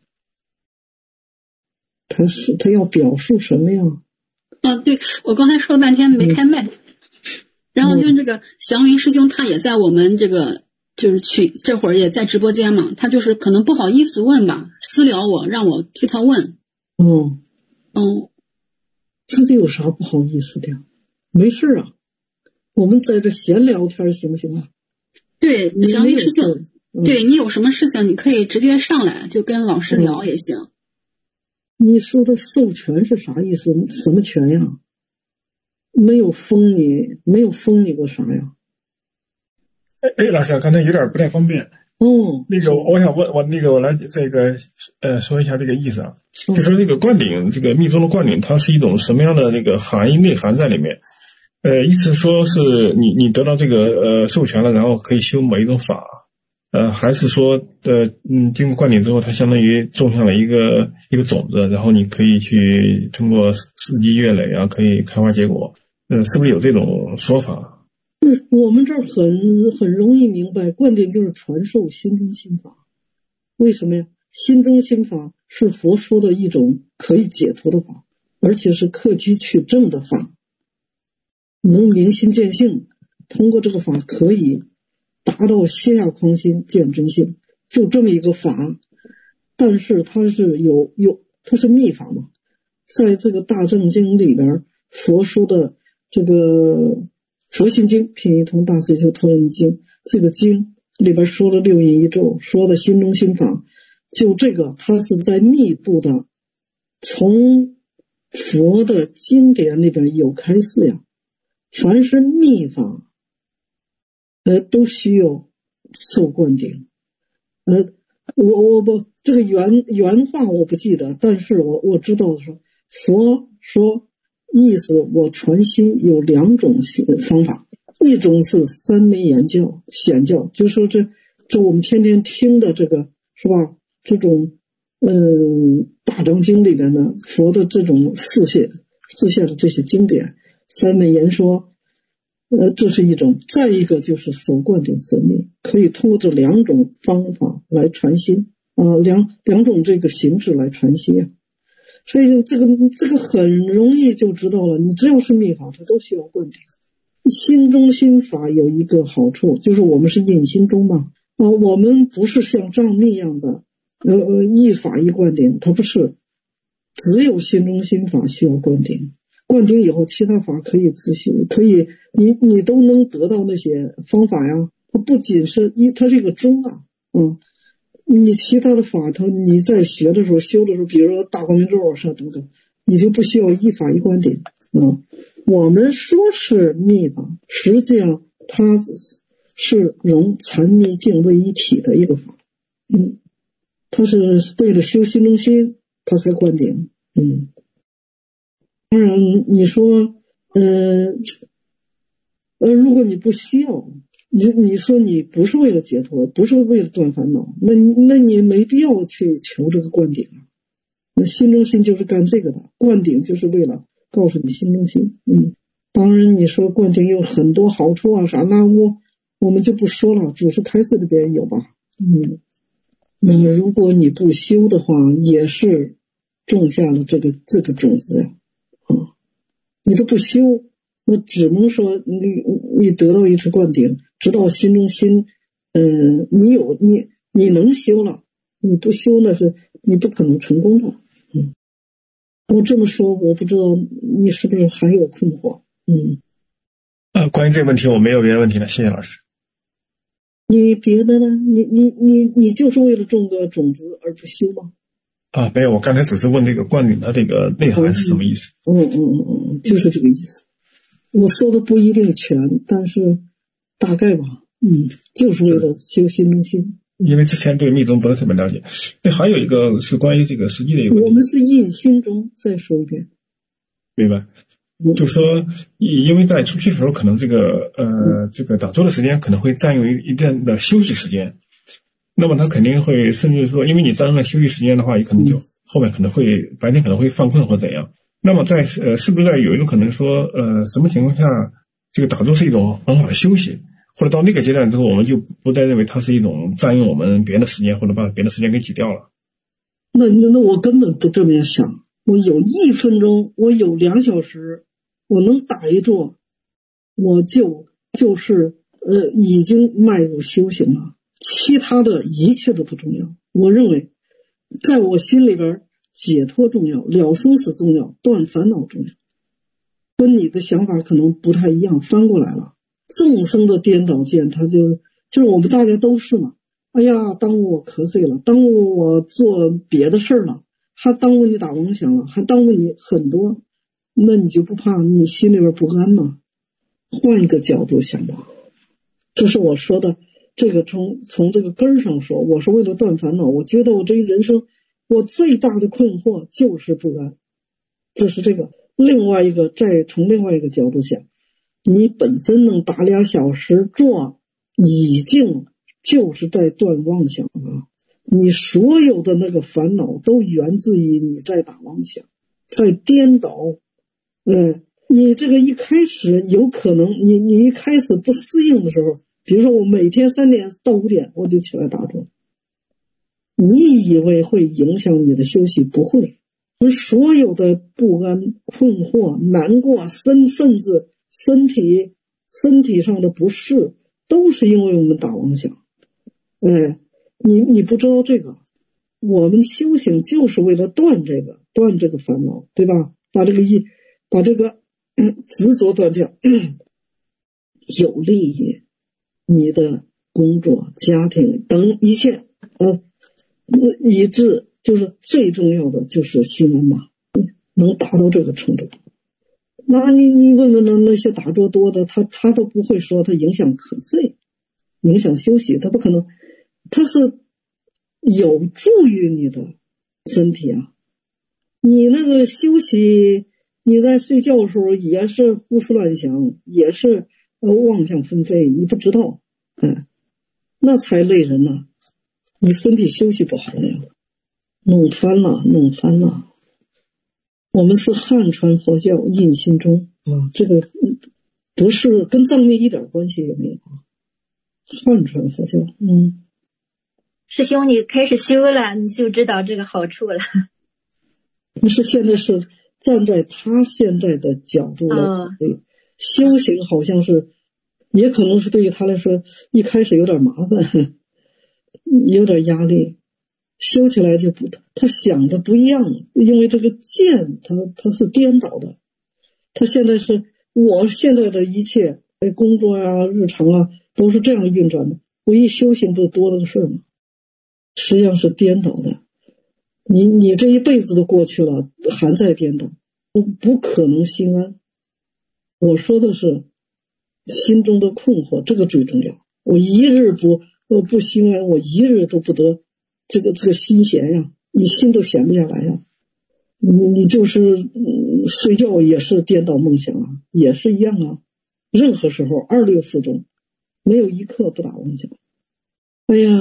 他是他要表述什么呀？ 啊，对，我刚才说了半天没开麦。嗯，然后就是这个祥云师兄，他也在我们这个就是去这会儿也在直播间嘛，他就是可能不好意思问吧，私聊我让我替他问。 嗯嗯， 这个有啥不好意思的呀？没事啊，我们在这闲聊天行不行啊？ 对，祥云师兄， 嗯、 对你有什么事情你可以直接上来就跟老师聊也行。 嗯、你说的授权是啥意思？什么权呀？没有封你，没有封你个啥呀？ 哎哎，老师，刚才有点不太方便。 哦， 那个我想问，我那个我来这个呃说一下这个意思啊， 嗯、 就说这个灌顶，这个密宗的灌顶，它是一种什么样的那个含义内涵在里面？呃，意思说是你你得到这个呃授权了，然后可以修某一种法，呃，还是说呃嗯经过灌顶之后，它相当于种下了一个一个种子，然后你可以去通过日积月累啊，可以开花结果，呃，是不是有这种说法？ 嗯，我们这儿很很容易明白，灌顶就是传授心中心法。为什么呀？心中心法是佛说的一种可以解脱的法，而且是克己取正的法，能明心见性，通过这个法可以达到歇下狂心见真性，就这么一个法。但是它是有有它是密法嘛，在这个大正经里边，佛说的这个佛心经品一通大慈修陀罗尼经，这个经里边说了六印一咒，说的心中心法，就这个它是在密布的从佛的经典里边有开示呀。凡是密法呃都需要受灌顶。呃我我不这个原原话我不记得，但是我我知道说佛说意思我传心有两种方法，一种是三昧言教显教，就说这这我们天天听的这个是吧，这种嗯大藏经里面的佛的这种示现示现的这些经典三昧言说，呃这是一种。再一个就是手灌顶神秘，可以通过这两种方法来传心啊、呃、两两种这个形式来传心啊。所以这个这个很容易就知道了，你只要是密法它都需要灌顶。心中心法有一个好处，就是我们是印心中嘛啊、呃，我们不是像藏密一样的呃一法一灌顶，它不是，只有心中心法需要灌顶。灌顶以后其他法可以自学，可以你你都能得到那些方法呀，它不仅是一它是一个宗啊嗯。你其他的法它你在学的时候修的时候，比如说大光明咒啊啥等等，你就不需要一法一灌顶啊。我们说是密法，实际上它是融禅密净为一体的一个法，嗯，它是为了修心中心它才灌顶，嗯。当然你说呃呃如果你不需要，你你说你不是为了解脱，不是为了断烦恼，那那你没必要去求这个灌顶啊。那心中心就是干这个的，灌顶就是为了告诉你心中心。嗯，当然你说灌顶有很多好处啊啥，那我我们就不说了，主持开示里边有吧。嗯，那么如果你不修的话，也是种下了这个这个种子呀。啊，你都不修，我只能说你你得到一次灌顶，直到心中心，呃，你有你你能修了，你不修那是你不可能成功的。嗯，我这么说，我不知道你是不是还有困惑。嗯， 呃，关于这个问题我没有别的问题了，谢谢老师。 你别的呢？你你你你就是为了种个种子而不修吗？ 啊，没有，我刚才只是问这个灌顶的这个内涵是什么意思。 嗯嗯嗯嗯，就是这个意思。我说的不一定全，但是大概吧。嗯，就是为了修心中心。 因为之前对密宗不是特别了解。那还有一个是关于这个实际的一个问题。 我们是印心中，再说一遍。 明白。就是说，因为在初期的时候，可能这个呃这个打坐的时间可能会占用一定的休息时间。那么他肯定会，甚至说，因为你占用了休息时间的话，也可能就、嗯、后面可能会白天可能会犯困或怎样。那么在呃是不是在有一种可能说呃什么情况下这个打坐是一种很好的休息， 或者到那个阶段之后，我们就不再认为它是一种占用我们别人的时间，或者把别人的时间给挤掉了。 那那我根本不这么想，我有一分钟，我有两小时，我能打一坐，我就就是呃已经迈入修行了，其他的一切都不重要。我认为在我心里边，解脱重要，了生死重要，断烦恼重要。跟你的想法可能不太一样，翻过来了。众生的颠倒见，他就就是我们大家都是嘛。哎呀，耽误我瞌睡了，耽误我做别的事了，还耽误你打妄想了，还耽误你很多，那你就不怕你心里边不安吗？换一个角度想吧，这是我说的，这个从从这个根儿上说，我是为了断烦恼。我觉得我这一人生，我最大的困惑就是不安，这是这个。另外一个，再从另外一个角度想，你本身能打俩小时坐，已经就是在断妄想了。你所有的那个烦恼都源自于你在打妄想，在颠倒。呃，你这个一开始有可能，你你一开始不适应的时候，比如说我每天三点到五点我就起来打坐，你以为会影响你的休息？不会。所有的不安、困惑、难过，甚甚至身体身体上的不适，都是因为我们打妄想。哎，你你不知道这个，我们修行就是为了断这个，断这个烦恼，对吧？把这个一把这个、嗯、执着断掉，有利于你的工作、家庭等一切，呃，以致就是最重要的就是心安嘛，能达到这个程度。那你你问问那那些打坐多的，他他都不会说他影响瞌睡，影响休息，他不可能，他是有助于你的身体啊。你那个休息，你在睡觉的时候也是胡思乱想，也是呃妄想纷飞，你不知道，嗯，那才累人呢。你身体休息不好了呀，弄翻了，弄翻了。我们是汉传佛教印心中啊，这个不是跟藏密一点关系也没有。汉传佛教，嗯， 师兄，你开始修了，你就知道这个好处了。 但是现在是站在他现在的角度来考虑，修行好像是，也可能是对于他来说一开始有点麻烦，有点压力。修起来就不，他想的不一样，因为这个见他他是颠倒的，他现在是我现在的一切工作啊、日常啊都是这样运转的，我一修行不多了个事吗？实际上是颠倒的，你你这一辈子都过去了，还在颠倒，不不可能心安。我说的是心中的困惑，这个最重要。我一日不我不心安，我一日都不得。这个这个心闲呀，你心都闲不下来呀，你你就是、嗯、睡觉也是颠倒梦想啊，也是一样啊。任何时候二六四中，没有一刻不打妄想。哎呀，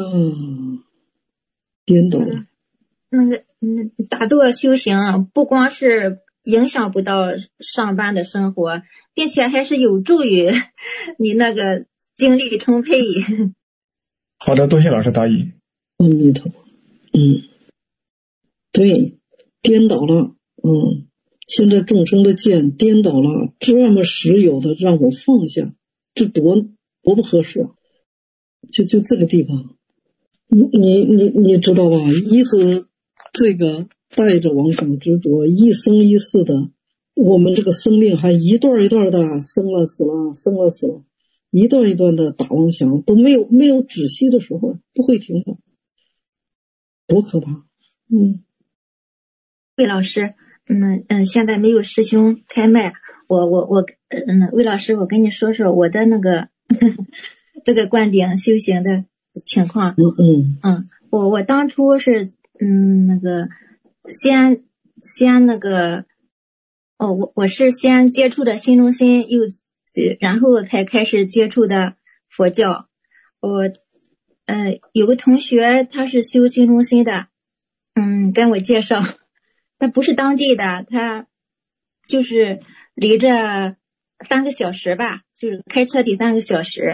颠倒了。 那个嗯，打坐修行不光是影响不到上班的生活，并且还是有助于你那个精力充沛。 好的，多谢老师答疑。 阿弥陀佛，嗯，对，颠倒了，嗯，现在众生的见颠倒了，这么实有的让我放下，这多多不合适啊！就就这个地方，你你你你知道吧？一直这个带着妄想执着，一生一世的，我们这个生命还一段一段的生了死了，生了死了，一段一段的打妄想，都没有没有止息的时候，不会停的。多可怕！嗯， 魏老师，嗯嗯，现在没有师兄开麦，我我我，嗯，魏老师，我跟你说说我的那个呵呵这个观点修行的情况。 嗯嗯嗯，我我当初是嗯那个先先那个哦，我我是先接触的心中心，又然后才开始接触的佛教。我呃，有个同学他是修心中心的，嗯，跟我介绍，他不是当地的，他就是离着三个小时吧，就是开车得三个小时，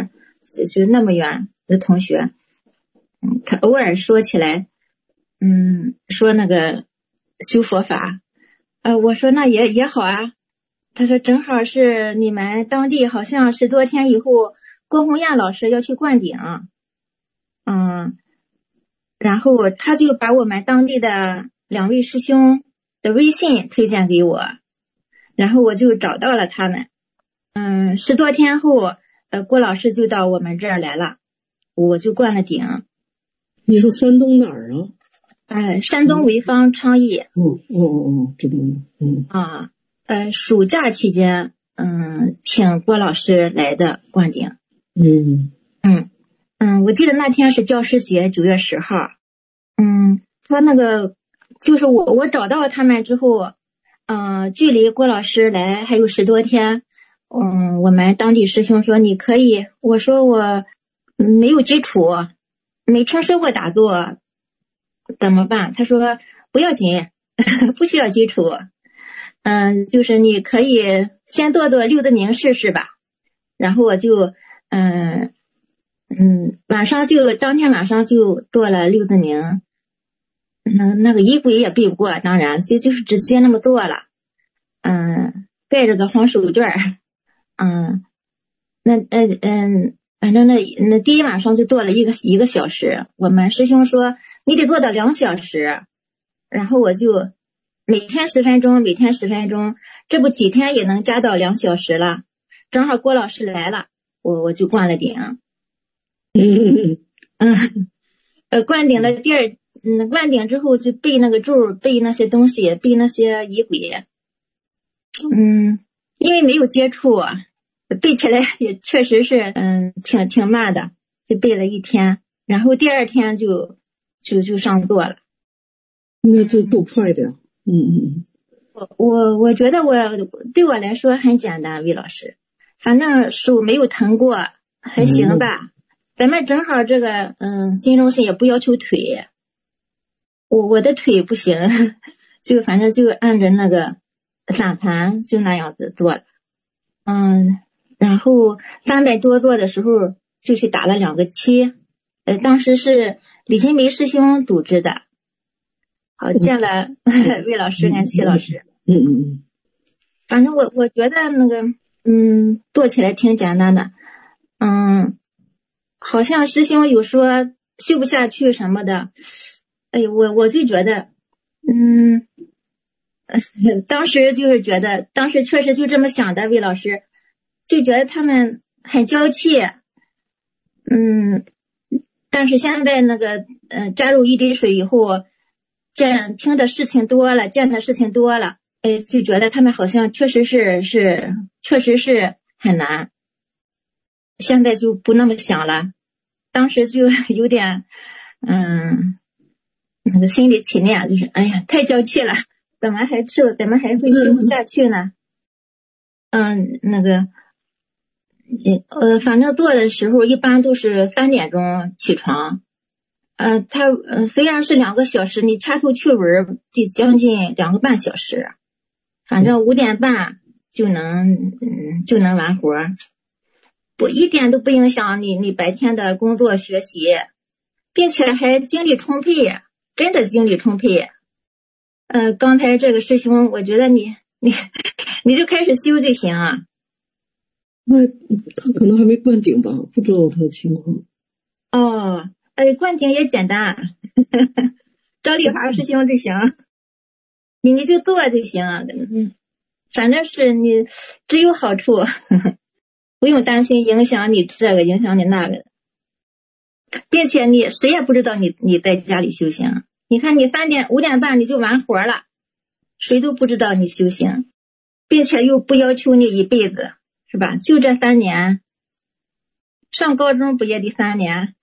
就就那么远的同学，嗯，他偶尔说起来，嗯，说那个修佛法，呃，我说那也也好啊。他说正好是你们当地好像十多天以后，郭红艳老师要去灌顶，嗯，然后他就把我们当地的两位师兄的微信推荐给我，然后我就找到了他们。嗯，十多天后，呃，郭老师就到我们这儿来了，我就灌了顶。 你说山东哪儿啊？ 哎，山东潍坊昌邑。 哦哦哦哦，知道了。嗯啊，呃，暑假期间，嗯，请郭老师来的灌顶。 嗯嗯嗯，我记得那天是教师节，九月十号。嗯，他那个就是我我找到他们之后，嗯，距离郭老师来还有十多天。嗯，我们当地师兄说你可以，我说我没有基础，没听说过打坐，怎么办？他说不要紧，不需要基础。嗯，就是你可以先做做六字明试试吧。然后我就嗯嗯晚上就当天晚上就做了六字明，那那个仪轨也背不过，当然就就是直接那么做了。嗯，盖着个黄手绢。嗯，那呃嗯，反正那那第一晚上就做了一个一个小时。我们师兄说你得做到两小时，然后我就每天十分钟，每天十分钟，这不几天也能加到两小时了。正好郭老师来了，我我就灌了顶。 嗯嗯，呃，灌顶了第二，嗯，灌顶之后就背那个咒，背那些东西，背那些仪轨。嗯。因为没有接触，背起来也确实是嗯挺挺慢的，就背了一天，然后第二天就就就上座了。 那就够快的。嗯嗯我我我觉得我对我来说很简单，魏老师，反正手没有疼过，还行吧。嗯、咱们正好这个嗯新中心也不要求腿，我我的腿不行，就反正就按着那个散盘就那样子做了。嗯，然后三百多做的时候就去打了两个七，呃，当时是李金梅师兄组织的。好，见了魏老师跟齐老师。 嗯嗯嗯。 反正我我觉得那个嗯做起来挺简单的。嗯，好像师兄有说修不下去什么的。哎呦，我我就觉得嗯。当时就是觉得，当时确实就这么想的，魏老师就觉得他们很娇气，嗯，但是现在那个，嗯、呃，加入一滴水以后，见听的事情多了，见的事情多了，哎，就觉得他们好像确实是是，确实是很难。现在就不那么想了，当时就有点，嗯，那个心里起念，就是哎呀，太娇气了。怎么还吃？怎么还会修不下去呢？嗯，那个，呃，反正做的时候一般都是三点钟起床。呃，它呃虽然是两个小时，你掐头去尾得将近两个半小时。反正五点半就能，嗯，就能完活，不一点都不影响你你白天的工作学习，并且还精力充沛，真的精力充沛。呃，刚才这个师兄，我觉得你你你就开始修就行啊。 那他可能还没灌顶吧，不知道他的情况。 哦，呃，灌顶也简单，找丽华师兄就行，你你就做就行，嗯，反正是你只有好处，不用担心影响你这个影响你那个，并且你谁也不知道你你在家里修行。你看你三点五点半你就完活了，谁都不知道你修行，并且又不要求你一辈子，是吧？就这三年，上高中不也得三年？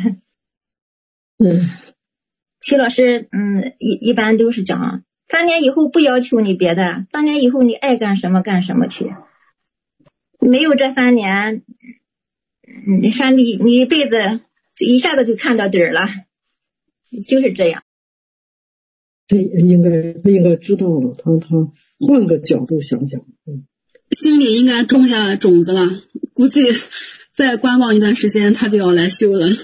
嗯， 齐老师，嗯，一一般都是讲三年以后不要求你别的，三年以后你爱干什么干什么去。没有这三年，你上你你一辈子一下子就看到底儿了，就是这样。 他应该他应该知道了，他他换个角度想想，嗯， 心里应该种下种子了，估计再观望一段时间，他就要来修了。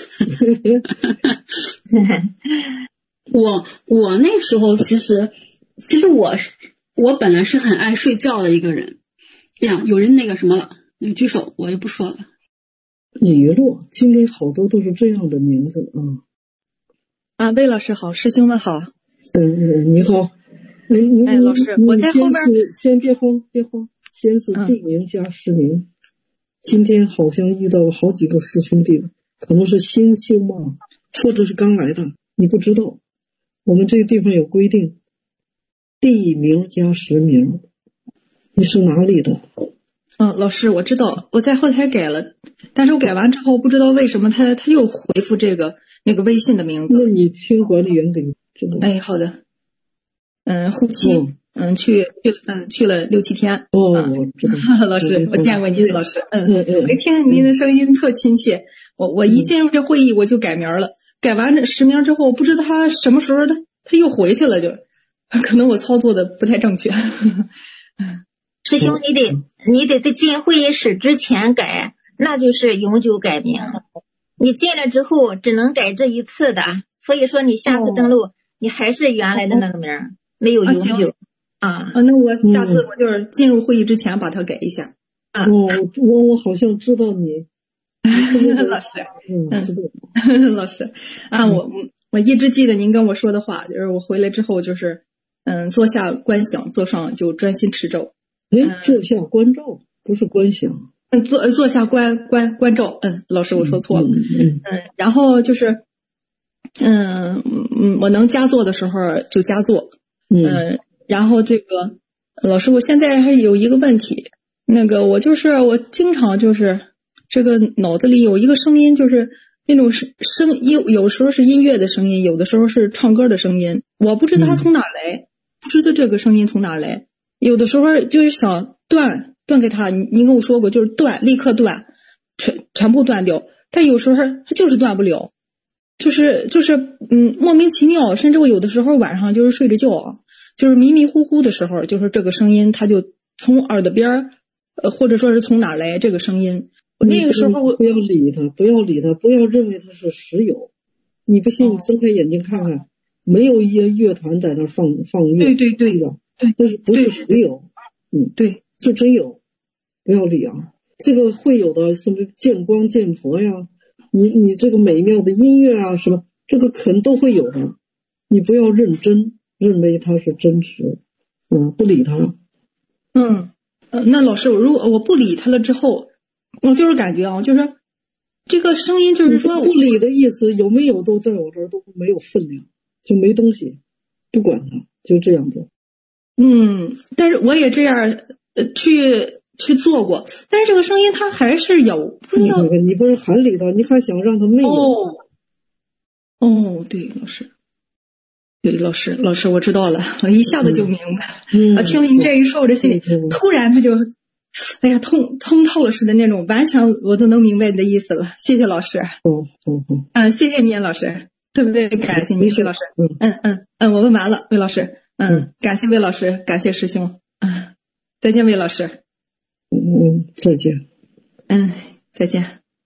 我我那时候其实其实我是我本来是很爱睡觉的一个人。哎呀，有人那个什么了，那个举手，我就不说了。 雨落，今天好多都是这样的名字啊。 啊，魏老师好，师兄们好。 嗯，你好。你你哎，老师，我在后面。 先别慌，别慌，先是地名加实名。嗯、今天好像遇到了好几个师兄弟，可能是新修嘛，或者是刚来的，你不知道。我们这个地方有规定，地名加实名。你是哪里的？ 嗯，老师，我知道，我在后台改了，但是我改完之后，不知道为什么他他又回复这个那个微信的名字。 那你听管理员给你知道。 哎，好的。嗯，后期，哦、嗯，去去嗯去了六七天。 哦，嗯、我知道。 老师，我见过您，老师。嗯嗯嗯。我一听您的声音特亲切，我我一进入这会议我就改名了，改完这实名之后，不知道他什么时候他他又回去了，就可能我操作的不太正确。 师兄，你得你得在进会议室之前改，那就是永久改名。你进来之后只能改这一次的，所以说你下次登录，哦、你还是原来的那个名，哦、没有永久啊。 啊，那我下次我就是进入会议之前把它改一下。 啊、哦，我我好像知道你， 老师，嗯，知道，老师啊，我我一直记得您跟我说的话，就是我回来之后就是嗯坐下观想，坐上就专心持咒。 哎，坐下观照不是观想， 嗯，坐坐下观观观照，嗯，老师我说错了，嗯 嗯, 嗯, 嗯，然后就是，嗯嗯，我能加坐的时候就加坐，嗯，嗯然后这个老师，我现在还有一个问题，那个我就是我经常就是这个脑子里有一个声音，就是那种声有有时候是音乐的声音，有的时候是唱歌的声音，我不知道它从哪来，嗯、不知道这个声音从哪来。有的时候就是想断断给他，您跟我说过就是断，立刻断，全全部断掉。但有时候他就是断不了，就是就是嗯莫名其妙，甚至我有的时候晚上就是睡着觉，就是迷迷糊糊的时候，就是这个声音他就从耳朵边呃或者说是从哪来这个声音。那个时候我不要理他，不要理他，不要认为他是实有。你不信，你睁开眼睛看看，没有一个乐团在那放放乐。 对对对的。 这是不是实有？嗯， 对， 是真有，不要理啊。这个会有的什么见光见佛呀，你你这个美妙的音乐啊什么，这个肯都会有的。你不要认真，认为它是真实，嗯，不理它。 嗯，呃，那老师，我如果我不理他了之后，我就是感觉啊，就是这个声音，就是说不理的意思，有没有都在我这儿都没有分量，就没东西，不管它，就这样子。 嗯，但是我也这样呃去去做过，但是这个声音它还是有，不知道你不是喊理他，你还想让他没有？ 哦，哦，对，老师，对，老师，老师，我知道了，我一下子就明白。嗯，啊，听您这一说，我这心里突然他就，哎呀，通通透了似的那种，完全我都能明白你的意思了。谢谢老师。 哦哦哦， 嗯，谢谢您，老师，特别感谢您，魏老师。嗯嗯嗯，我问完了，魏老师。嗯，感谢魏老师，感谢师兄。嗯，再见，魏老师。 嗯，再见。 嗯，再见。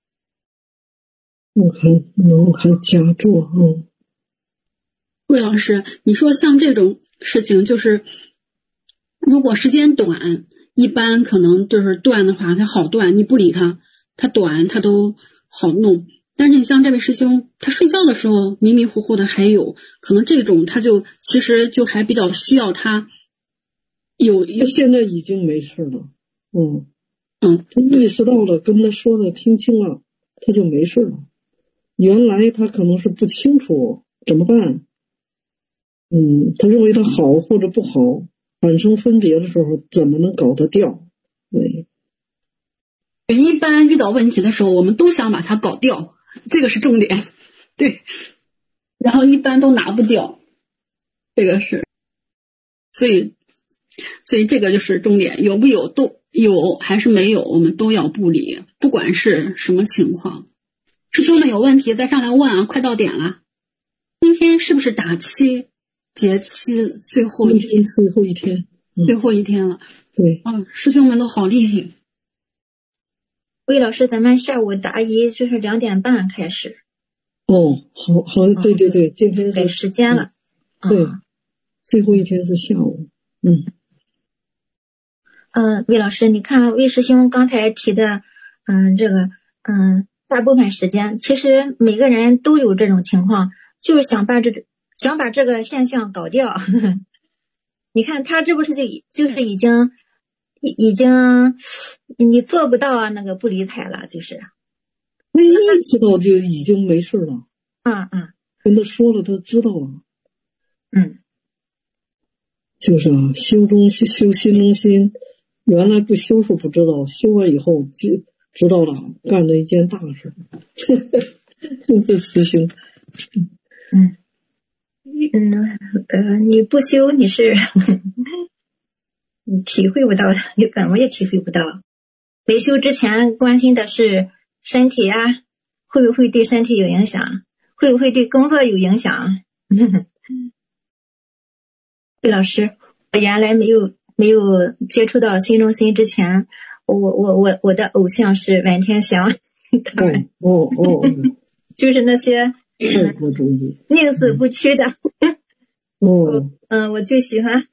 我看，我看佳作。嗯， 魏老师，你说像这种事情，就是如果时间短，一般可能就是断的话，它好断，你不理它，它短，它都好弄。但是你像这位师兄，他睡觉的时候迷迷糊糊的还有，可能这种他就其实就还比较需要他有。 他现在已经没事了，嗯嗯， 他意识到了，跟他说的听清了，他就没事了。原来他可能是不清楚怎么办，嗯，他认为他好或者不好，产生分别的时候，怎么能搞得掉？对。 一般遇到问题的时候，我们都想把它搞掉。这个是重点，对，然后一般都拿不掉，这个是，所以，所以这个就是重点，有不有都有还是没有，我们都要不理，不管是什么情况。师兄们有问题再上来问啊，快到点了。今天是不是打七节期最后一天？ 最后一天， 嗯、最后一天了。 对， 嗯，师兄们都好厉害。 魏老师，咱们下午答疑就是两点半开始。 哦，好好，对对对，今天改时间了。 对，最后一天是下午。嗯。 嗯，魏老师，你看魏师兄刚才提的，嗯，这个，嗯，大部分时间，其实每个人都有这种情况，就是想把这想把这个现象搞掉。呵呵，你看他这不是就就是已经已经你做不到那个不理睬了，就是。 那一知道就已经没事了。 嗯嗯。 跟他说了，他知道了。 嗯。 就是啊，修中修修心中心。原来不修是不知道，修完以后知知道了，干了一件大事。这师兄， 嗯嗯呃，你不修你是你体会不到的，你怎么也体会不到。没修之前关心的是身体啊，会不会对身体有影响，会不会对工作有影响。魏老师，我原来没有。没有接触到心中心之前，我我我我的偶像是文天祥，他们哦哦哦， 就是那些宁死不屈的。 哦， 嗯，我就喜欢。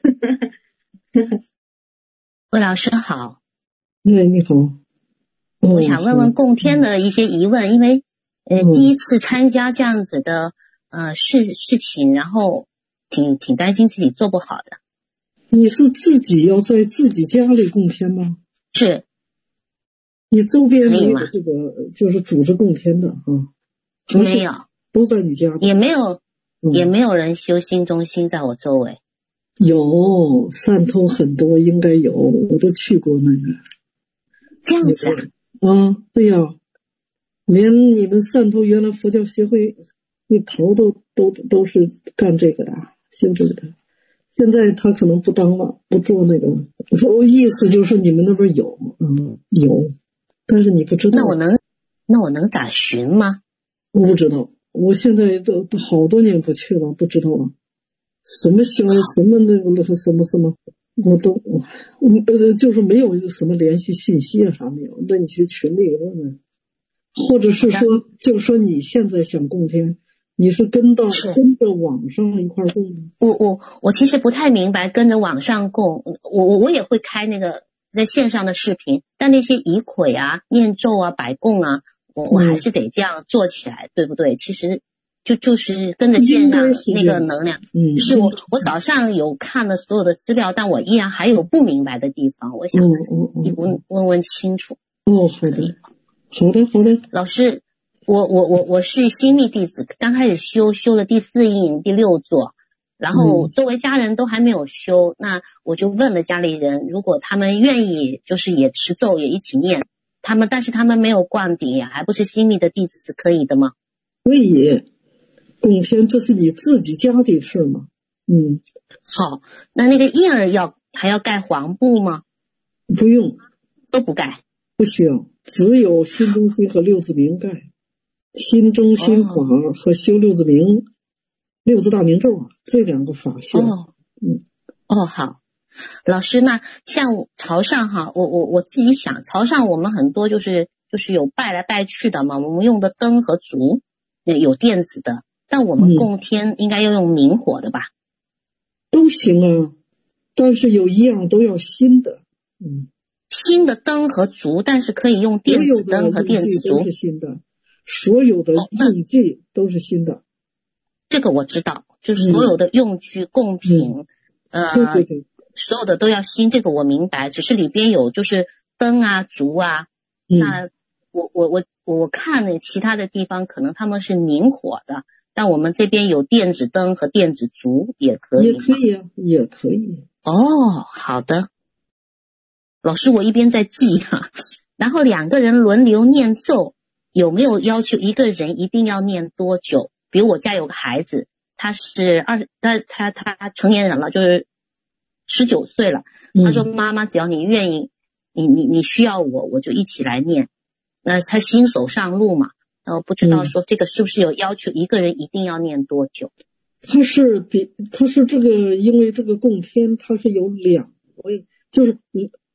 魏老师好。 哎，你好。 我想问问供天的一些疑问，因为呃第一次参加这样子的呃事事情，然后挺挺担心自己做不好的。 你是自己要在自己家里供天吗？ 是。 你周边没有这个就是组织供天的啊？ 没有， 都在你家里。 也没有、嗯，也没有人修心中心在我周围。 有汕头很多，应该有，我都去过那个。 这样子啊？ 啊，对呀、啊，连你们汕头原来佛教协会那头都都都是干这个的，修这个的。现在他可能不当了，不做那个。我意思就是你们那边有，嗯，有，但是你不知道。 那我能，那我能咋寻吗？ 我不知道，我现在都都好多年不去了，不知道了。什么修，什么那个什么什么，我都我呃就是没有什么联系信息啊啥没有。那你去群里问问，或者是说，就说你现在想供天。你是跟到跟着网上一块供吗？ 我我我其实不太明白跟着网上供，我我我也会开那个在线上的视频，但那些仪轨啊、念咒啊、摆供啊，我我还是得这样做起来，嗯、对不对？其实就就是跟着线上那个能量， 嗯， 是我我早上有看了所有的资料，但我依然还有不明白的地方，我想一问问问清楚。 哦，好的，好的，好的， 老师。我我我我是新密弟子，刚开始修修了第四印第六座，然后周围家人都还没有修，嗯、那我就问了家里人，如果他们愿意，就是也持咒也一起念，他们但是他们没有灌顶呀，还不是新密的弟子是可以的吗？ 可以，供天这是你自己家的事嘛，嗯。 好，那那个印儿要还要盖黄布吗？ 不用， 都不盖， 不需要，只有心中心和六字明盖。心中心法和修六字明、哦、六字大明咒啊，这两个法修。 哦， 嗯， 哦，好，老师，那像朝上哈，我我我自己想，朝上我们很多就是就是有拜来拜去的嘛，我们用的灯和烛有电子的，但我们供天应该要用明火的吧？ 嗯、都行啊，但是有一样都要新的，嗯， 新的灯和烛，但是可以用电子灯和电子烛。 都是新的。所有的用具都是新的、哦、 这个我知道，就是所有的用具、嗯、贡品、嗯、呃对对对， 所有的都要新，这个我明白，只是里边有就是灯啊烛啊、嗯、那我我我我看了其他的地方可能他们是明火的，但我们这边有电子灯和电子烛也可以， 也可以啊，也可以。 哦，好的，老师我一边在记哈，然后两个人轮流念咒，有没有要求一个人一定要念多久？比如我家有个孩子，他是二，他他他成年人了，就是十九岁了。他说：“妈妈，只要你愿意，你你你需要我，我就一起来念。”那他新手上路嘛，然后不知道说这个是不是有要求一个人一定要念多久？ 他是比他是这个，因为这个供天他是有两位，就是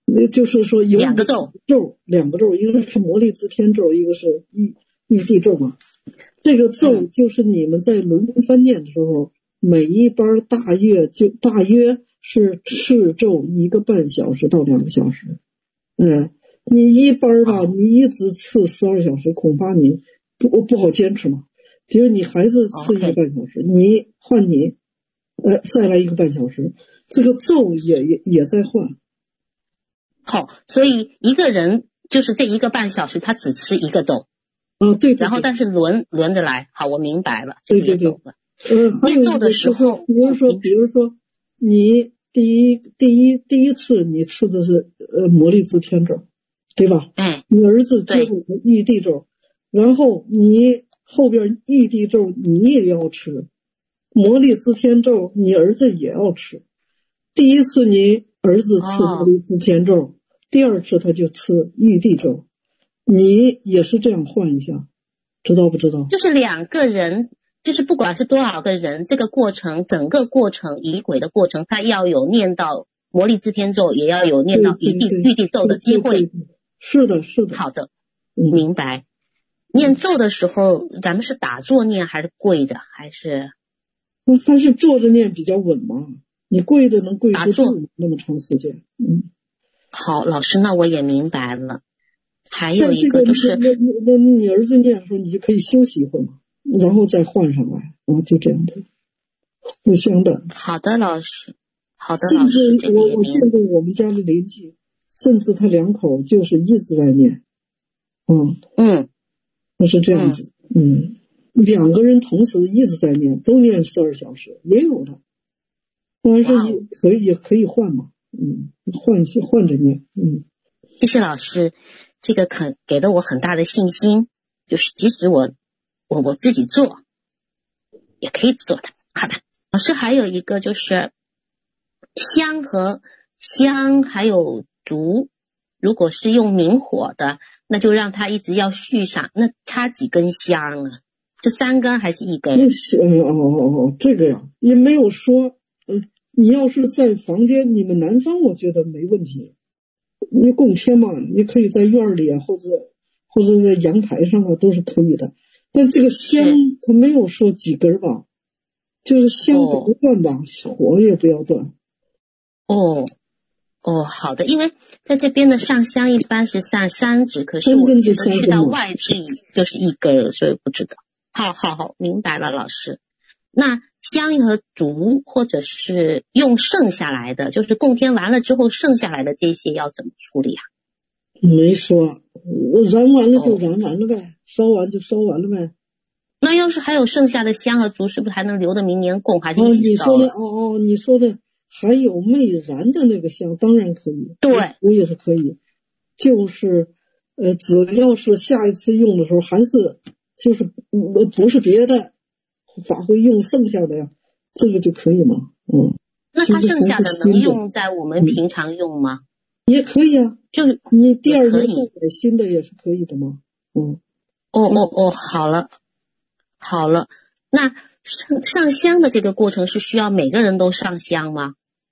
那就是说有两个咒， 咒两个咒，一个是魔力自天咒，一个是玉玉帝咒嘛。这个咒就是你们在轮番念的时候，每一班大约就大约是持咒一个半小时到两个小时。嗯，你一班吧，你一直持十二小时，恐怕你不不好坚持嘛。比如你孩子持一个半小时， okay. 你换你，呃，再来一个半小时，这个咒也也也在换。 好，所以一个人就是这一个半小时，他只吃一个咒。 啊，对, 对, 对。 然后但是轮轮着来。好，我明白了。 对对对。呃， 念咒的时候， 比如说，比如说，你第一第一第一次你吃的是呃魔力自天咒，对吧？ 嗯。 你儿子接触的玉帝咒，然后你后边玉帝咒你也要吃，魔力自天咒你儿子也要吃。第一次你儿子吃魔力自天咒，哦、第二次他就吃玉帝咒，你也是这样换一下，知道不知道？ 就是两个人，就是不管是多少个人，这个过程整个过程仪轨的过程，他要有念到魔力自天咒，也要有念到玉帝玉帝咒的机会。 对对对，是的，是的。 好的，嗯、明白。念咒的时候，咱们是打坐念还是跪着？还是？ 那他是坐着念比较稳嘛？你跪着能跪出那么长时间？嗯。 好，老师，那我也明白了。还有一个就是， 那那那你儿子念的时候，你就可以休息一会儿嘛，然后再换上来，啊，就这样子，互相的。 好的，老师。好的， 老师。甚至我我见过我们家的邻居，甚至他两口就是一直在念，嗯嗯， 那是这样子，嗯，嗯两个人同时一直在念，都念十二小时，也有的，但是也可以也可以换嘛，嗯，换换着念，嗯。 谢谢老师，这个可给了我很大的信心，就是即使我我我自己做也可以做的。好的，老师还有一个就是香和香还有烛，如果是用明火的，那就让它一直要续上，那插几根香啊？是三根还是一根？ 哦哦哦，这个呀也没有说，嗯、呃，你要是在房间，你们南方我觉得没问题。你供天嘛，你可以在院里啊，或者或者在阳台上啊，都是可以的。但这个香它没有说几根吧，就是香不断吧，哦、火也不要断。 哦哦，好的，因为在这边的上香一般是上三支，可是我觉得去到外地就是一根，所以不知道。好好好，明白了，老师。那香和烛或者是用剩下来的，就是供天完了之后剩下来的这些要怎么处理啊？ 没说，燃完了就燃完了呗，哦、烧完就烧完了呗。 那要是还有剩下的香和烛，是不是还能留着明年供，还是一起烧了？ 哦，你说的哦哦，你说的还有没燃的那个香，当然可以， 对， 我也是可以，就是呃，只要是下一次用的时候，还是就是呃不是别的。法会用剩下的呀，这个就可以嘛，嗯。 那它剩下的能用在我们平常用吗？ 嗯、也可以啊， 就是你第二年再买新的也是可以的嘛，嗯。 哦哦哦，好了，好了，那上上香的这个过程是需要每个人都上香吗？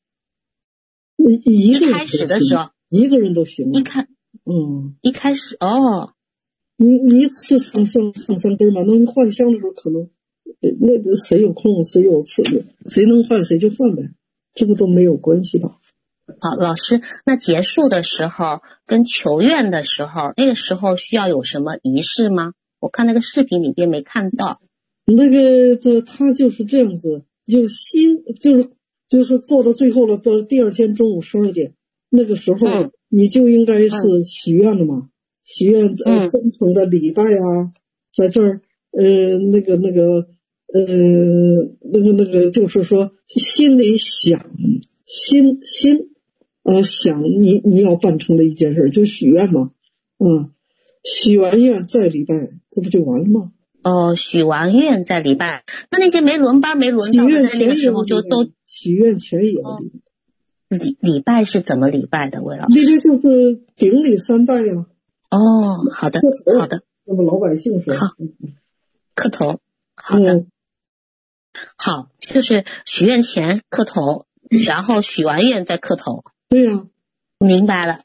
一一开始的时候， 一个人都行。 一开， 嗯， 一开始哦， 你你一次上上上三根嘛，那你换香的时候可能。那个谁有空谁有次数，谁能换谁就换呗，这个都没有关系吧。 好，老师，那结束的时候跟求愿的时候，那个时候需要有什么仪式吗？我看那个视频里边没看到。 那个这他就是这样子，就心就是就是做到最后了，到第二天中午十二点那个时候，嗯、你就应该是许愿了嘛，嗯、许愿呃真诚的礼拜啊，在这儿呃那个那个。呃，那个那个，就是说，心里想，心心啊、呃、想你你要办成的一件事，就许愿嘛，啊，许完愿再礼拜，这不就完了吗？ 哦，许完愿再礼拜，那那些没轮班没轮到的，在那个时候就都许愿前也要礼拜。礼礼拜是怎么礼拜的，魏老师？ 礼拜就是顶礼三拜呀、 啊。哦，好的，好的。 那么老百姓说， 好，磕头，好的。嗯好，就是许愿前磕头，然后许完愿再磕头。 对呀、啊， 明白了，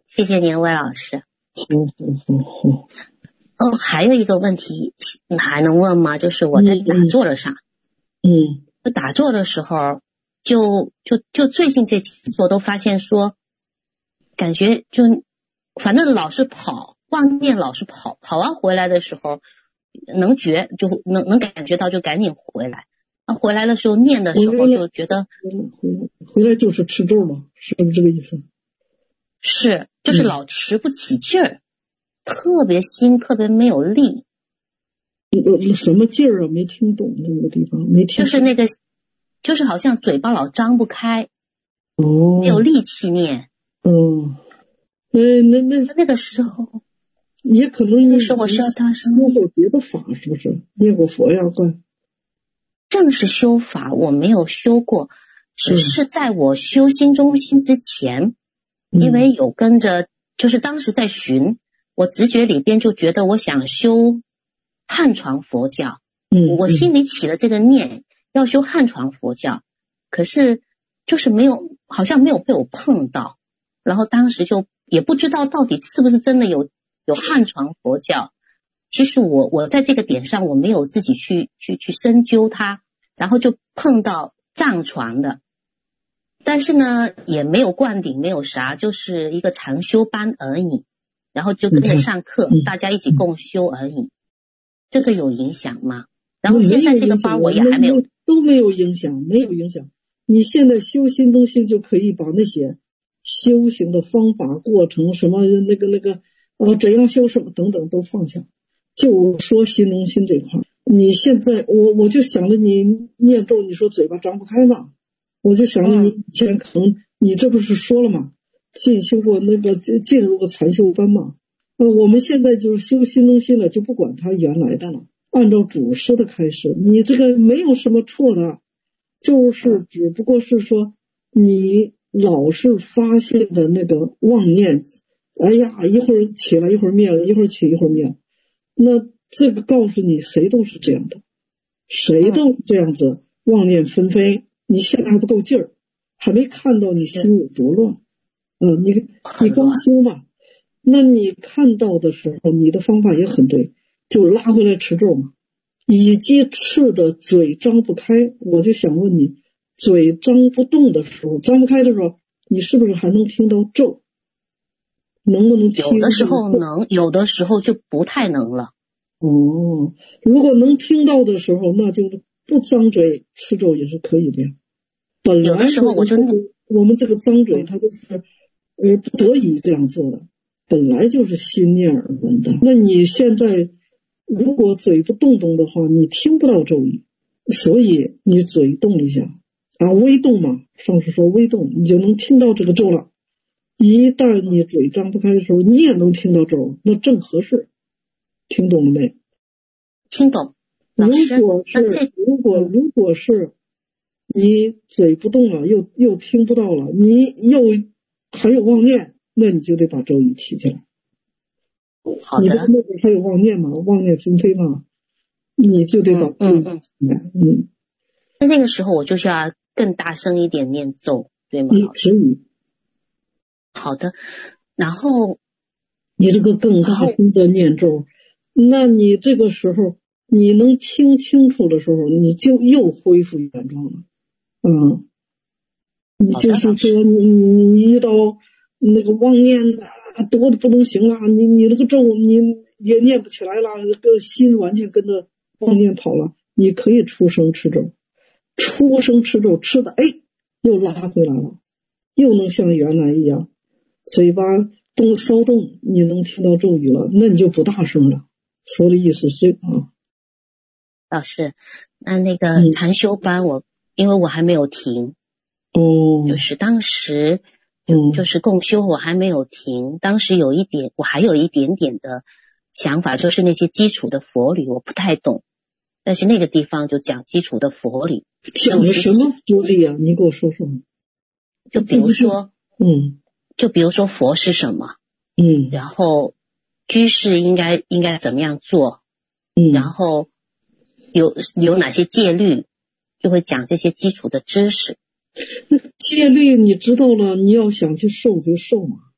谢谢您，魏老师。 嗯嗯嗯嗯。 哦，还有一个问题还能问吗？就是我在打坐的上， 嗯， 嗯打坐的时候，就就就最近这几次我都发现说，感觉就反正老是跑，妄念老是跑，跑完回来的时候，能觉就能能感觉到就赶紧回来，啊，回来的时候念的时候就觉得回来回来就是吃咒了，是不是这个意思？ 是，就是老持不起劲儿。嗯，特别心特别没有力， 呃，什么劲儿啊？没听懂那个地方，没听。 就是那个，就是好像嘴巴老张不开， 哦， 没有力气念。 哦，呃，那那那个时候也可能你是我需要大声修过别的法，是不是？念过佛呀？怪。 正式修法我没有修过，只是在我修心中心之前，嗯，因为有跟着，就是当时在寻。我直觉里边就觉得我想修汉传佛教， 嗯， 我心里起了这个念要修汉传佛教，可是就是没有，好像没有被我碰到，然后当时就也不知道到底是不是真的有有汉传佛教。其实我我在这个点上我没有自己去去去深究它，然后就碰到藏传的，但是呢也没有灌顶，没有啥，就是一个长修班而已。然后就跟着上课，嗯，大家一起共修而已，嗯，这个有影响吗？然后现在这个班我也还没有， 都没有影响，没有影响。你现在修心中心就可以把那些修行的方法、过程什么那个那个呃怎样修什么等等都放下，就说心中心这块。你现在我我就想着你念咒，你说嘴巴张不开嘛，我就想着你以前可能你这不是说了吗？进修过那个进入过禅修班嘛，呃，我们现在就是修心中心了，就不管他原来的了，按照祖师的开始，你这个没有什么错的，就是只不过是说你老是发现的那个妄念，哎呀，一会儿起来一会儿灭了，一会儿起一会儿灭了，那这个告诉你谁都是这样的，谁都这样子妄念纷飞，你现在还不够劲儿，还没看到你心有多乱。嗯，你你刚修嘛，那你看到的时候，你的方法也很对，就拉回来持咒嘛。以及吃的嘴张不开，我就想问你，嘴张不动的时候，张不开的时候，你是不是还能听到咒？能不能听？ 有的时候能，有的时候就不太能了。 哦，如果能听到的时候，那就不张嘴吃咒也是可以的呀。本来有的时候我就我们这个张嘴，它都是。呃，不得已这样做的，本来就是心念而闻的。那你现在如果嘴不动动的话，你听不到咒语，所以你嘴动一下啊，微动嘛，上次说微动，你就能听到这个咒了。一旦你嘴张不开的时候，你也能听到咒，那正合适。听懂了没？ 听懂。 如果是如果如果是你嘴不动了，又又听不到了，你又还有妄念，那你就得把咒语提起来。 好的。 你的那边还有妄念嘛？妄念纷飞嘛？你就得把嗯嗯嗯嗯。 那那个时候我就需要更大声一点念咒，对吗？ 你可以。 好的。然后你这个更大声的念咒，那你这个时候你能听清楚的时候，你就又恢复原状了。嗯。你就是说你你遇到那个妄念啊多的不能行了，你你那个咒你也念不起来了，个心完全跟着妄念跑了，你可以出声持咒，出声持咒吃的哎又拉回来了，又能像原来一样，嘴巴动骚动，你能听到咒语了，那你就不大声了。说的意思是啊， 老师，那那个禅修班我、嗯、因为我还没有停。 哦， 就是当时就就是共修我还没有停，当时有一点我还有一点点的想法，就是那些基础的佛理我不太懂，但是那个地方就讲基础的佛理。 讲的什么佛理啊？你给我说说。 就比如说嗯， 就比如说佛是什么， 嗯， 然后居士应该应该怎么样做， 嗯， 然后有有哪些戒律，就会讲这些基础的知识。 那戒律你知道了，你要想去受就受嘛，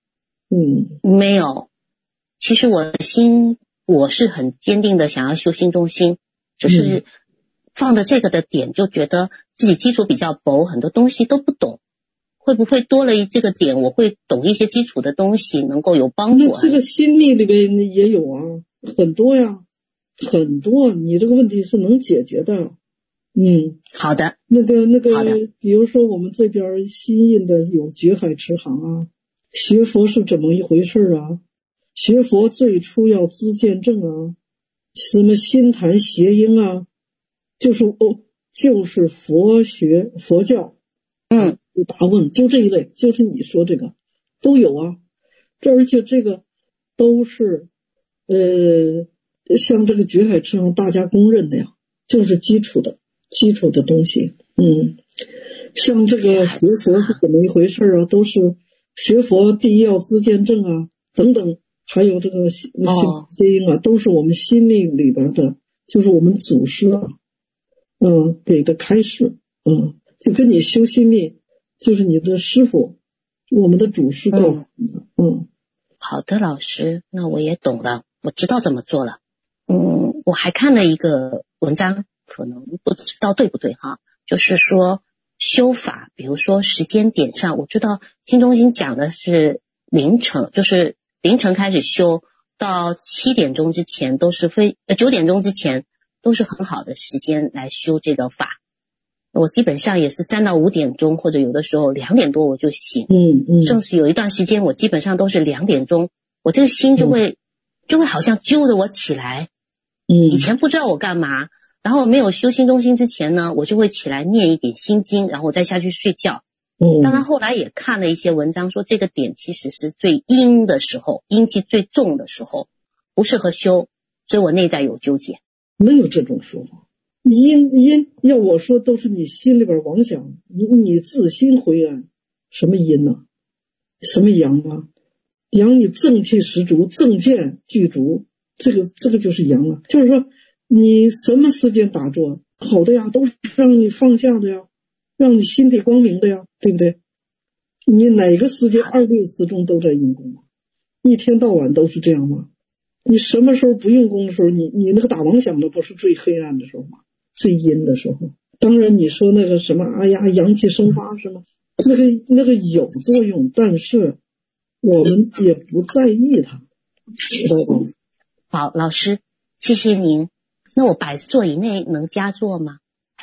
嗯， 没有。其实我的心，我是很坚定的想要修心中心，只是放的这个的点，就觉得自己基础比较薄，很多东西都不懂。会不会多了这个点，我会懂一些基础的东西，能够有帮助、啊？ 那这个心力里边也有啊，很多呀，很多。你这个问题是能解决的。嗯， 好的。 那个那个，比如说我们这边新印的有觉海持行啊，学佛是怎么一回事啊？学佛最初要知见证啊，什么心谈谐音啊，就是哦，就是佛学佛教。 嗯， 答问就这一类，就是你说这个都有啊。这而且这个都是呃，像这个觉海持行大家公认的呀，就是基础的基础的东西。嗯，像这个学佛是怎么一回事啊？都是学佛第一要知见证啊，等等，还有这个谐音啊，都是我们心力里边的，就是我们祖师啊，嗯，给的开示，嗯。就跟你修心力，就是你的师傅，我们的主师告诉你的。嗯，嗯， 好的，老师，那我也懂了，我知道怎么做了。嗯，我还看了一个文章，可能不知道对不对哈，就是说修法，比如说时间点上，我知道新中心讲的是凌晨，就是凌晨开始修，到七点钟之前都是非呃九点钟之前都是很好的时间来修这个法。我基本上也是三到五点钟，或者有的时候两点多我就醒。 嗯嗯。 正是有一段时间，我基本上都是两点钟，我这个心就会、嗯、就会好像揪着我起来。 嗯。 以前不知道我干嘛，然后没有修心中心之前呢，我就会起来念一点心经，然后我再下去睡觉。 嗯。 当然后来也看了一些文章，说这个点其实是最阴的时候，阴气最重的时候，不适合修，所以我内在有纠结。 没有这种说法。阴阴要我说都是你心里边妄想，你你自心灰暗。什么阴呢、啊？什么阳啊？阳你正气十足，正见具足，这个这个就是阳啊。就是说你什么时间打坐好的呀，都是让你放下的呀，让你心地光明的呀，对不对？你哪个时间二六时中都在用功吗？一天到晚都是这样吗？你什么时候不用功的时候，你你那个打妄想的不是最黑暗的时候吗？最阴的时候。当然你说那个什么哎呀阳气生发什么，那个那个有作用，但是我们也不在意它，知道吧？ 好，老师谢谢您。那我百坐以内能加坐吗？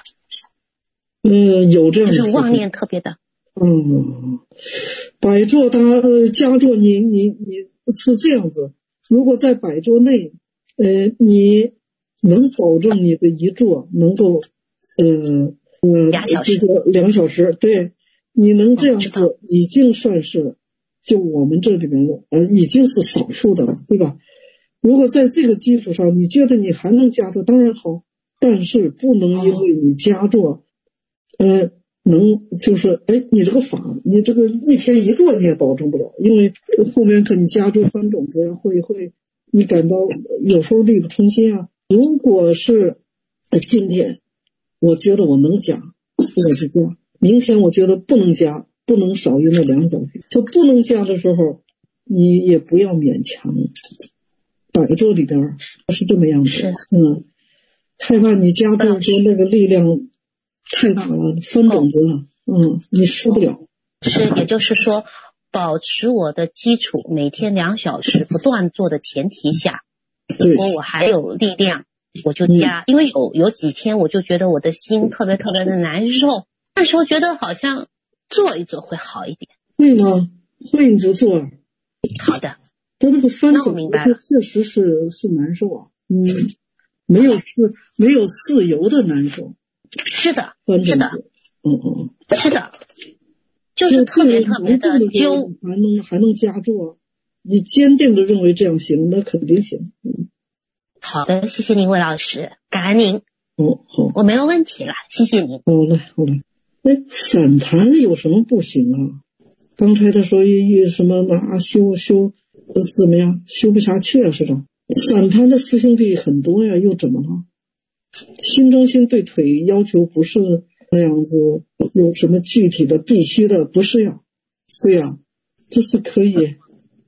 嗯，有这样的就是妄念特别的。 嗯，百坐它呃加坐你你你是这样子，如果在百坐内呃你能保证你的一坐能够呃呃两小时， 这个两小时，对，你能这样做已经算是就我们这里面呃已经是少数的了，对吧？如果在这个基础上，你觉得你还能加坐，当然好，但是不能因为你加坐，呃，能就是哎，你这个法，你这个一天一坐你也保证不了，因为后面可你加坐翻种子会会，你感到有时候力不从心啊。如果是呃今天我觉得我能加，我就加；明天我觉得不能加，不能少于那两小时。就不能加的时候，你也不要勉强。百坐里边是这么样子，嗯，害怕你加坐说那个力量太大了，分种子了，嗯，你受不了。 是，也就是说，保持我的基础，每天两小时不断做的前提下，如果我还有力量，我就加。嗯、因为有有几天我就觉得我的心特别特别的难受，那时候觉得好像做一做会好一点。 会吗？会你就做。 好的。 他那个翻种子，它确实是是难受啊，嗯，没有是没有自由的难受。 是的， 是的， 嗯嗯， 是的，就是特别特别的揪， 还能还能加坐，你坚定的认为这样行，那肯定行。嗯， 好的，谢谢您，魏老师，感恩您。 哦，好， 我没有问题了，谢谢您。 好嘞，好嘞。哎，散盘有什么不行啊？刚才他说一什么那修修。怎么样？修不下去啊，是吧？散盘的师兄弟很多呀，又怎么了？心中心对腿要求不是那样子，有什么具体的必须的？不是呀，对呀，这是可以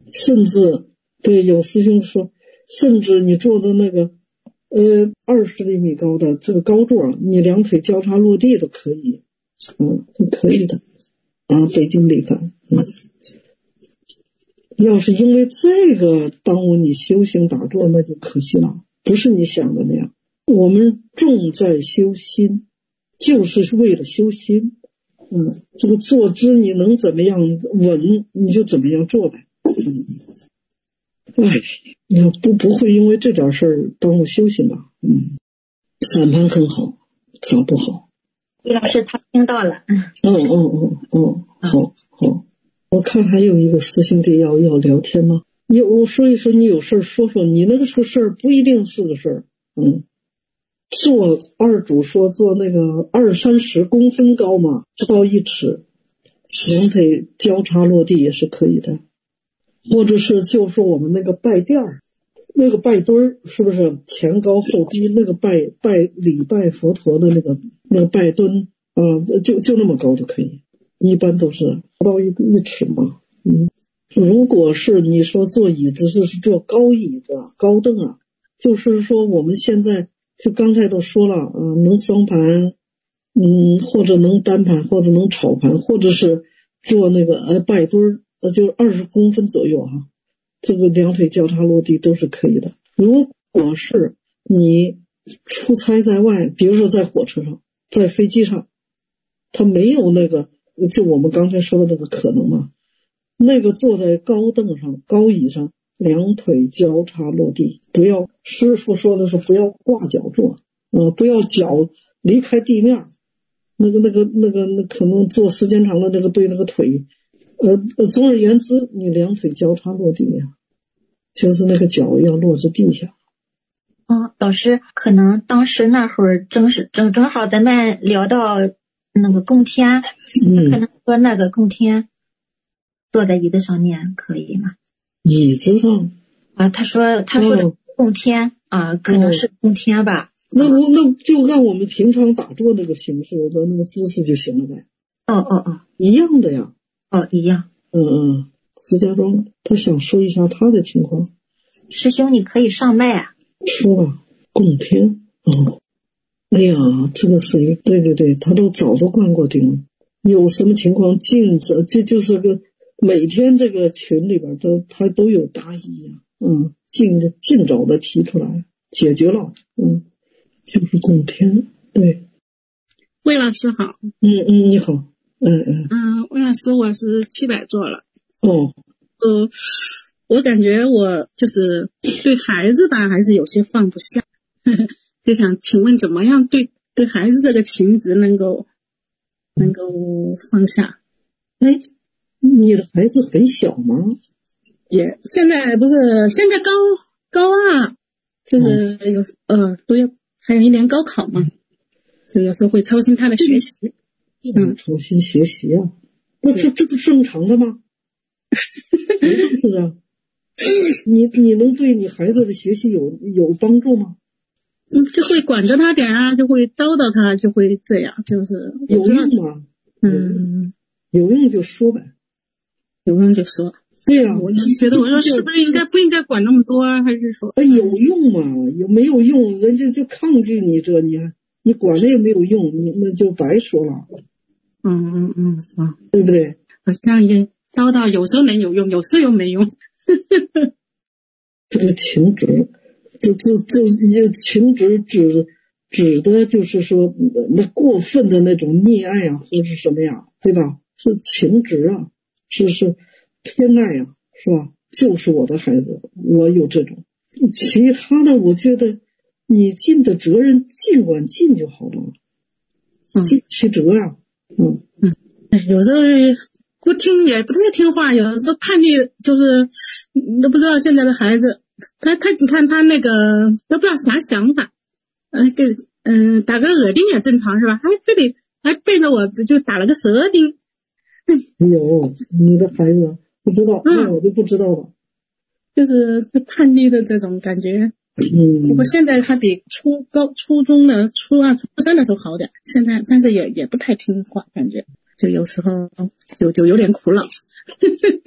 甚至对有师兄说，甚至你做的那个呃二十厘米高的这个高座，你两腿交叉落地都可以，嗯，是可以的啊。北京力帆，嗯，要是因为这个耽误你修行打坐，那就可惜了，不是你想的那样。我们重在修心，就是为了修心。嗯，这个坐姿你能怎么样稳，你就怎么样做呗。嗯，哎，你不不会因为这点事儿耽误修行吧？嗯，散盘很好，咋不好？ 李老师他听到了。 嗯嗯嗯嗯，好好。我看还有一个师兄弟要要聊天吗？你我说一说，你有事说说，你那个说事儿不一定是个事儿。嗯。做二主说做那个二三十公分高嘛，不到一尺，两腿交叉落地也是可以的。或者是就是我们那个拜垫儿，那个拜墩儿，是不是前高后低？那个拜拜礼拜佛陀的那个那个拜墩啊、呃，就就那么高就可以，一般都是不到一一尺嘛。嗯，如果是你说坐椅子，这是坐高椅子、高凳啊，就是说我们现在。就刚才都说了，呃，能双盘，嗯，或者能单盘，或者能炒盘，或者是做那个呃拜墩儿，呃，就二十公分左右哈、啊，这个两腿交叉落地都是可以的。如果是你出差在外，比如说在火车上，在飞机上，它没有那个，就我们刚才说的那个可能嘛，那个坐在高凳上、高椅上。两腿交叉落地，不要师傅说的是不要挂脚坐，呃，不要脚离开地面，那个那个那个那可能坐时间长了，那个对那个腿，呃，总而言之，你两腿交叉落地呀，就是那个脚要落在地下。 哦，老师，可能当时那会儿正是正正好咱们聊到那个供天，嗯，可能说那个供天坐在椅子上念可以吗？ 椅子上啊，他说他说的供天、哦、啊，可能是供天吧。 那我那就按我们平常打坐那个形式的那个姿势就行了呗。 哦哦哦， 一样的呀。 哦，一样。 嗯嗯，石家庄他想说一下他的情况。 师兄，你可以上麦啊。 说吧，供天。哦，哎呀，这个是一对对对，他都早都灌过顶了。有什么情况尽责，这就是个。每天这个群里边都他都有答疑呀、啊，嗯，尽尽早的提出来解决了，嗯，就是供天，对。 魏老师好。 嗯嗯，你好，嗯嗯。 嗯，魏老师，我是七百做了。 哦。 呃，我感觉我就是对孩子吧，还是有些放不下，呵呵，就想请问怎么样对对孩子这个情执能够能够放下？ 哎。你的孩子很小吗？ 也现在不是现在高高二，就是有、嗯、呃都要还有一年高考嘛，就有时候会操心他的学习。 嗯，操心学习啊，那这这不正常的吗？不是啊，你你能对你孩子的学习有有帮助吗？ 就就会管着他点啊，就会叨叨他，就会这样，就是有用吗？ 嗯， 有用就说呗。 有用就说， 对呀、啊， 我就觉得我说是不是应该不应该管那么多啊？还是说， 哎，有用吗？有没有用？人家就抗拒你这，你你管了也没有用，你那就白说了。 嗯嗯嗯嗯， 对不对？ 这样一叨叨，有时候能有用，有时候又没用。 这个情执，这这这情执指指的就是说那过分的那种溺爱啊，或者是什么呀，对吧？是情执啊。是是偏爱呀、啊，是吧？就是我的孩子，我有这种。其他的，我觉得你尽的责任尽管尽就好了，尽其责呀、啊。嗯嗯，哎，有时候不听也不太听话，有时候叛逆，就是你都不知道现在的孩子，他他你看他那个都不知道啥想法，呃，给嗯、呃、打个耳钉也正常是吧？还非得还背着我就打了个舌钉。 哎呦，你的孩子不知道，那我就不知道了。 就是叛逆的这种感觉。 嗯。 不过现在他比初高初中的初二、初三的时候好点，现在但是也也不太听话，感觉就有时候就就有点苦恼。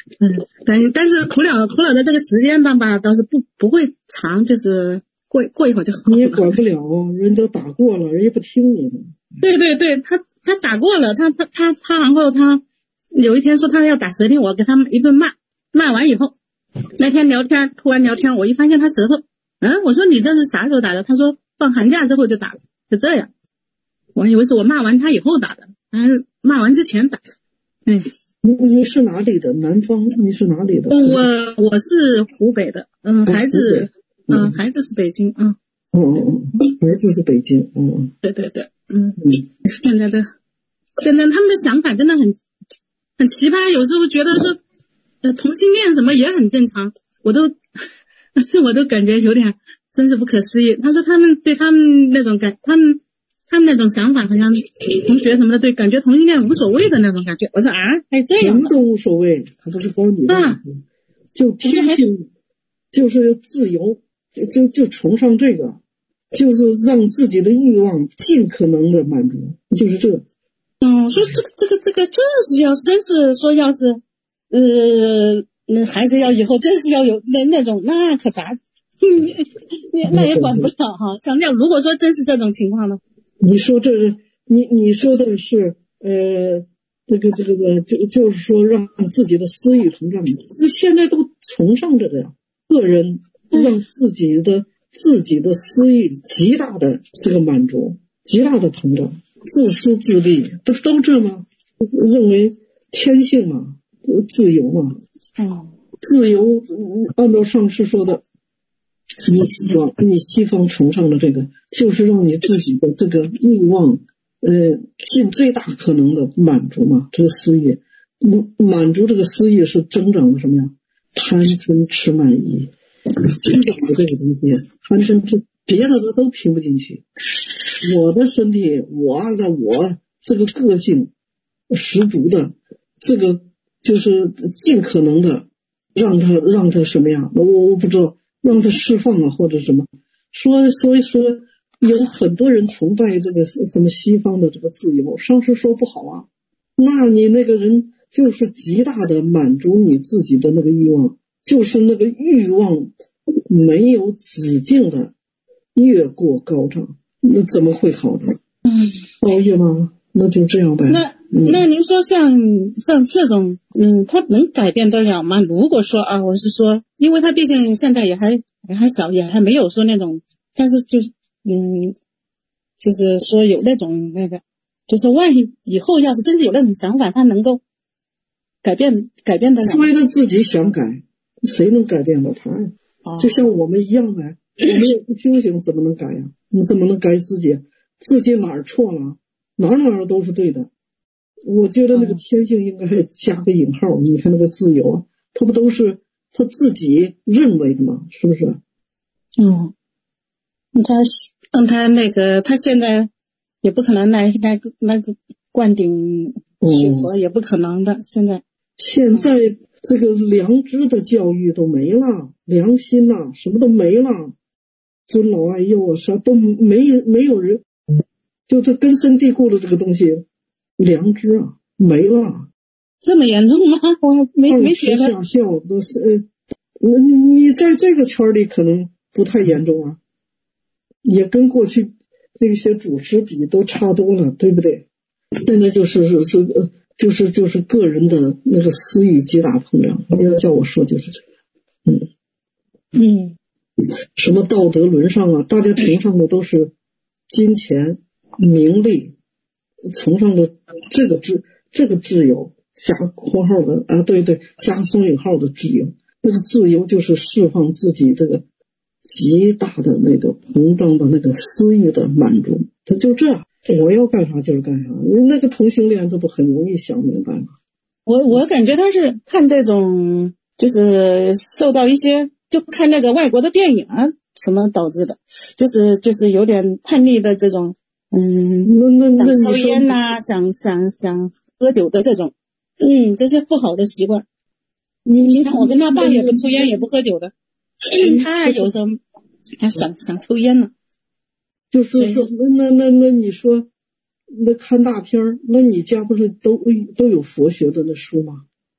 嗯，但但是苦了苦了的这个时间段吧，倒是不不会长，就是过过一会儿就好了。 你也管不了，人都打过了，人家不听你的。 对对对，他他打过了，他他他他，然后他有一天说他要打舌钉，我给他一顿骂，骂完以后，那天聊天突然聊天，我一发现他舌头，嗯，我说你这是啥时候打的？他说放寒假之后就打了，就这样。我以为是我骂完他以后打的，还是骂完之前打。嗯， 你你是哪里的？南方？你是哪里的？ 我我是湖北的，嗯，孩子，嗯，孩子是北京，嗯。 哦哦哦，孩子是北京，嗯嗯。 对对对，嗯嗯。现在的现在他们的想法真的很很奇葩，有时候觉得说，呃，同性恋什么也很正常，我都我都感觉有点真是不可思议。他说他们对他们那种感，他们。他们那种想法好像同学什么的对感觉同性恋无所谓的那种感觉，我说啊，还这样， 什么都无所谓，他不是光你的问题，啊、就天性就是自由，就就就崇尚这个，就是让自己的欲望尽可能的满足，就是这个。 嗯，说这个这个这个就是要是真是说要是呃那孩子要以后真是要有那那种那可咋，那也管不了哈。像那如果说真是这种情况呢？ 你说这是你你说的是呃这个这个个就就是说让自己的私欲膨胀，这现在都崇尚这个呀，个人让自己的、嗯、自己的私欲极大的这个满足，极大的膨胀，自私自利，都都这吗？认为天性嘛，自由嘛， 嗯， 自由按照上师说的。你西方，你西方崇尚的这个，就是让你自己的这个欲望，呃，尽最大可能的满足嘛。这个私欲，满足这个私欲是增长的什么呀？贪嗔痴慢疑，增长的这个东西，贪嗔痴，别的都听不进去。我的身体，我的我这个个性十足的，这个就是尽可能的让他让他什么呀？我我不知道。让他释放啊，或者什么，说所以说有很多人崇拜这个什么西方的这个自由，上师说不好啊，那你那个人就是极大的满足你自己的那个欲望，就是那个欲望没有止境的越过高涨，那怎么会好呢？ 嗯， 熬夜吗？那就这样呗。 那那您说像像这种，嗯，他能改变得了吗？如果说啊，我是说，因为他毕竟现在也还也还小，也还没有说那种，但是就是嗯，就是说有那种那个，就是万一以后要是真的有那种想法，他能够改变改变得了？ 所以他自己想改，谁能改变了他呀？哦、就像我们一样呗，我们也不修行，怎么能改呀？你怎么能改自己？自己哪儿错了？哪哪儿都是对的，我觉得那个天性应该加个引号。嗯、你看那个自由啊，他不都是他自己认为的吗？是不是？ 嗯，他让他那个他现在也不可能来那个那个灌顶学佛，也不可能的。现在现在这个良知的教育都没了，良心呐、啊，什么都没了，尊老爱幼啊，啥都没没有人。就这根深蒂固的这个东西，良知啊没了， 这么严重吗？我没没觉得。 下效都是，呃，你你在这个圈里可能不太严重啊，也跟过去那些主持比都差多了，对不对？现在就是是是就是就是个人的那个私欲极大膨胀，你要叫我说就是这个，嗯嗯， 什么道德沦丧啊，大家崇尚的都是金钱。名利，崇尚的这个自这个自由加括号的啊，对对，加双引号的自由，那个自由就是释放自己这个极大的那个膨胀的那个私欲的满足，他就这样，我要干啥就是干啥。那个同性恋这不很容易想明白吗？ 我我感觉他是看这种，就是受到一些，就看那个外国的电影啊什么导致的，就是就是有点叛逆的这种。嗯， 那那那想抽烟呐、啊，想想想喝酒的这种，嗯，这些不好的习惯。你你看，我跟他爸也不抽烟，也不喝酒的，嗯、他有时候还想想抽烟呢。 就是说，那那那你说，那看大片儿，那你家不是都都有佛学的那书吗？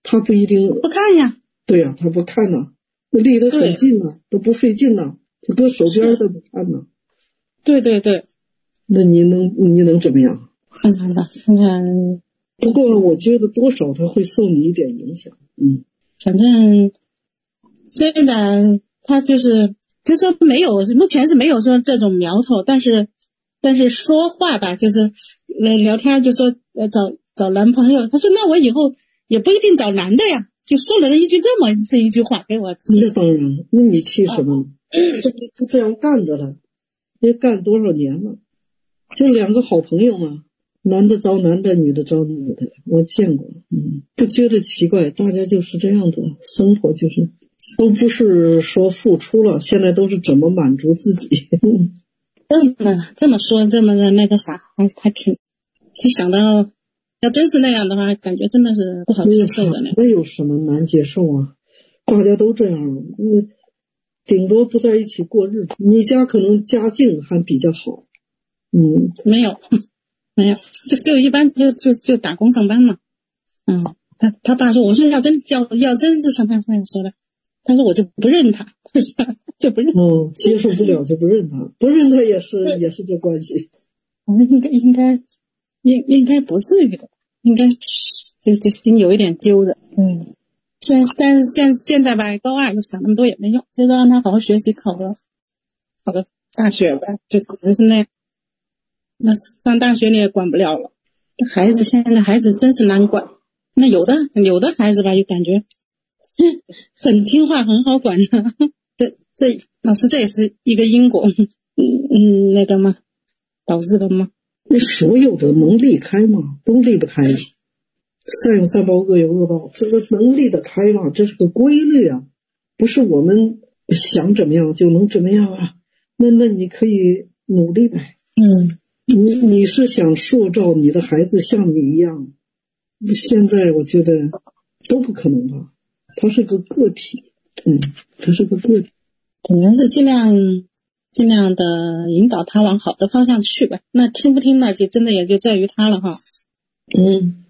他不一定不看呀。 对呀、啊，他不看呢，离得很近呢，都不费劲呢，就搁手边都不看呢。 对对对。 那你能你能怎么样？ 看看吧，看看。 不过我觉得多少他会受你一点影响。嗯， 反正虽然他就是就说没有，目前是没有说这种苗头，但是但是说话吧，就是聊天就说呃找找男朋友，他说那我以后也不一定找男的呀，就说了一句这么这一句话给我气。 那当然，那你气什么呢？这就这样干着了，也干多少年了，就两个好朋友嘛，男的招男的，女的招女的，我见过，嗯，不觉得奇怪，大家就是这样子，生活就是都不是说付出了，现在都是怎么满足自己。嗯， 这么这么说，这么的那个啥，还还挺，就想到要真是那样的话，感觉真的是不好接受的那。 那有什么难接受啊？大家都这样，那顶多不在一起过日子。你家可能家境还比较好，嗯， 没有。没有，就就一般就就就打工上班嘛。嗯，他他爸说，我说要真要要真是像他这样说的，他说我就不认他，就不认。 哦，接受不了就不认他，不认他也是也是这关系。 我们应该应该应应该不至于的，应该就就心有一点揪的。嗯，虽然但是现现在吧，高二又想那么多也没用，就是让他好好学习，考个考个大学吧，就可能是那样。那上大学你也管不了了，孩子现在孩子真是难管。那有的有的孩子吧，就感觉很听话，很好管的。这这老师这也是一个因果，嗯嗯，那个吗？导致的吗？ 那所有的能离开吗？都离不开。善有善报，恶有恶报，这个能离得开吗？这是个规律啊，不是我们想怎么样就能怎么样啊。那那你可以努力呗。 嗯。 你你是想塑造你的孩子像你一样？现在我觉得都不可能吧。他是个个体，嗯，他是个个体， 只能是尽量尽量的引导他往好的方向去吧。那听不听呢，就真的也就在于他了哈。 嗯，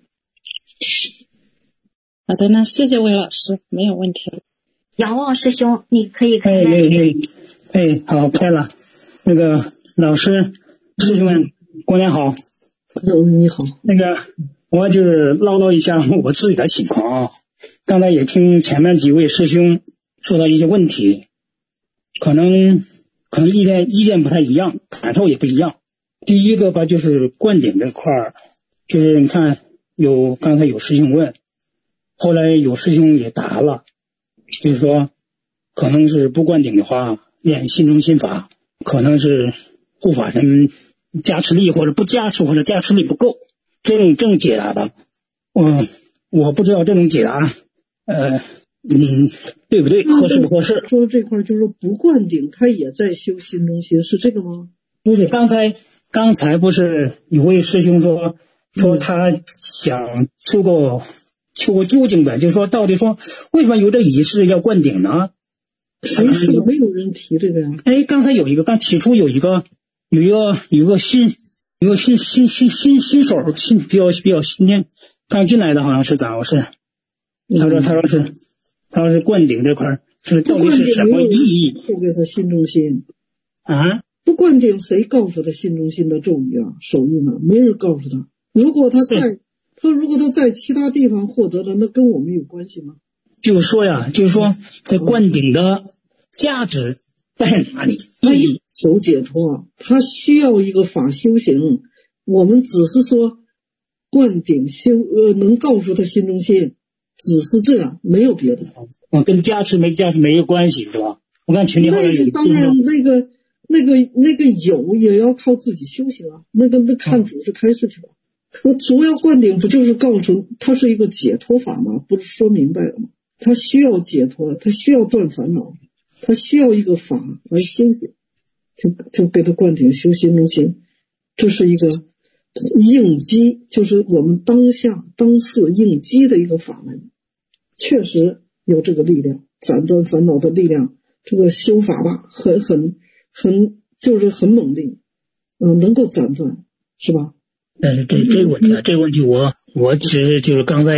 好的，那谢谢魏老师，没有问题了。 仰望师兄，你可以开。 哎哎哎，好，开了。那个老师。师兄们，过年好。 嗯，你好。 那个，我就是唠叨一下我自己的情况啊。刚才也听前面几位师兄说到一些问题，可能可能意见意见不太一样，感受也不一样。第一个吧，就是灌顶这块儿，就是你看有刚才有师兄问，后来有师兄也答了，就是说可能是不灌顶的话，练心中心法，可能是护法神加持力或者不加持或者加持力不够，这种这种解答的，嗯，我不知道这种解答，呃，嗯，对不对，合适不合适？ 说这块就是说不灌顶，他也在修心中心，是这个吗？ 不是，刚才刚才不是有位师兄说说他想求个求个究竟呗，就是说到底说为什么有这仪式要灌顶呢？ 谁说没有人提这个呀？ 哎，刚才有一个，刚起初有一个。有一个有一个新有一个新新新新新手新比较比较新鲜刚进来的，好像是咋回事？他说他说是他说是灌顶这块是到底是什么意义？ 不给他心中心啊？ 不灌顶谁告诉他心中心的咒语啊手印呢？没人告诉他。如果他在他如果他在其他地方获得的，那跟我们有关系吗？ 就是说呀，就是说这灌顶的价值在哪里？ 他求解脱，他需要一个法修行。我们只是说灌顶修呃，能告诉他心中心，只是这样，没有别的。 嗯，跟加持没加持没有关系，是吧？我看群里好像有。 那个当然，那个那个那个有也要靠自己修行啊。那个那看组织开示去吧。可主要灌顶不就是告诉他是一个解脱法吗？不是说明白了吗？他需要解脱，他需要断烦恼。他需要一个法来修行，就就给他灌顶修心中心，这是一个应机，就是我们当下当世应机的一个法门，确实有这个力量，斩断烦恼的力量。这个修法吧，很很很就是很猛烈，嗯、呃，能够斩断，是吧？ 但是这这个问题啊，这个问题我我只是就是刚才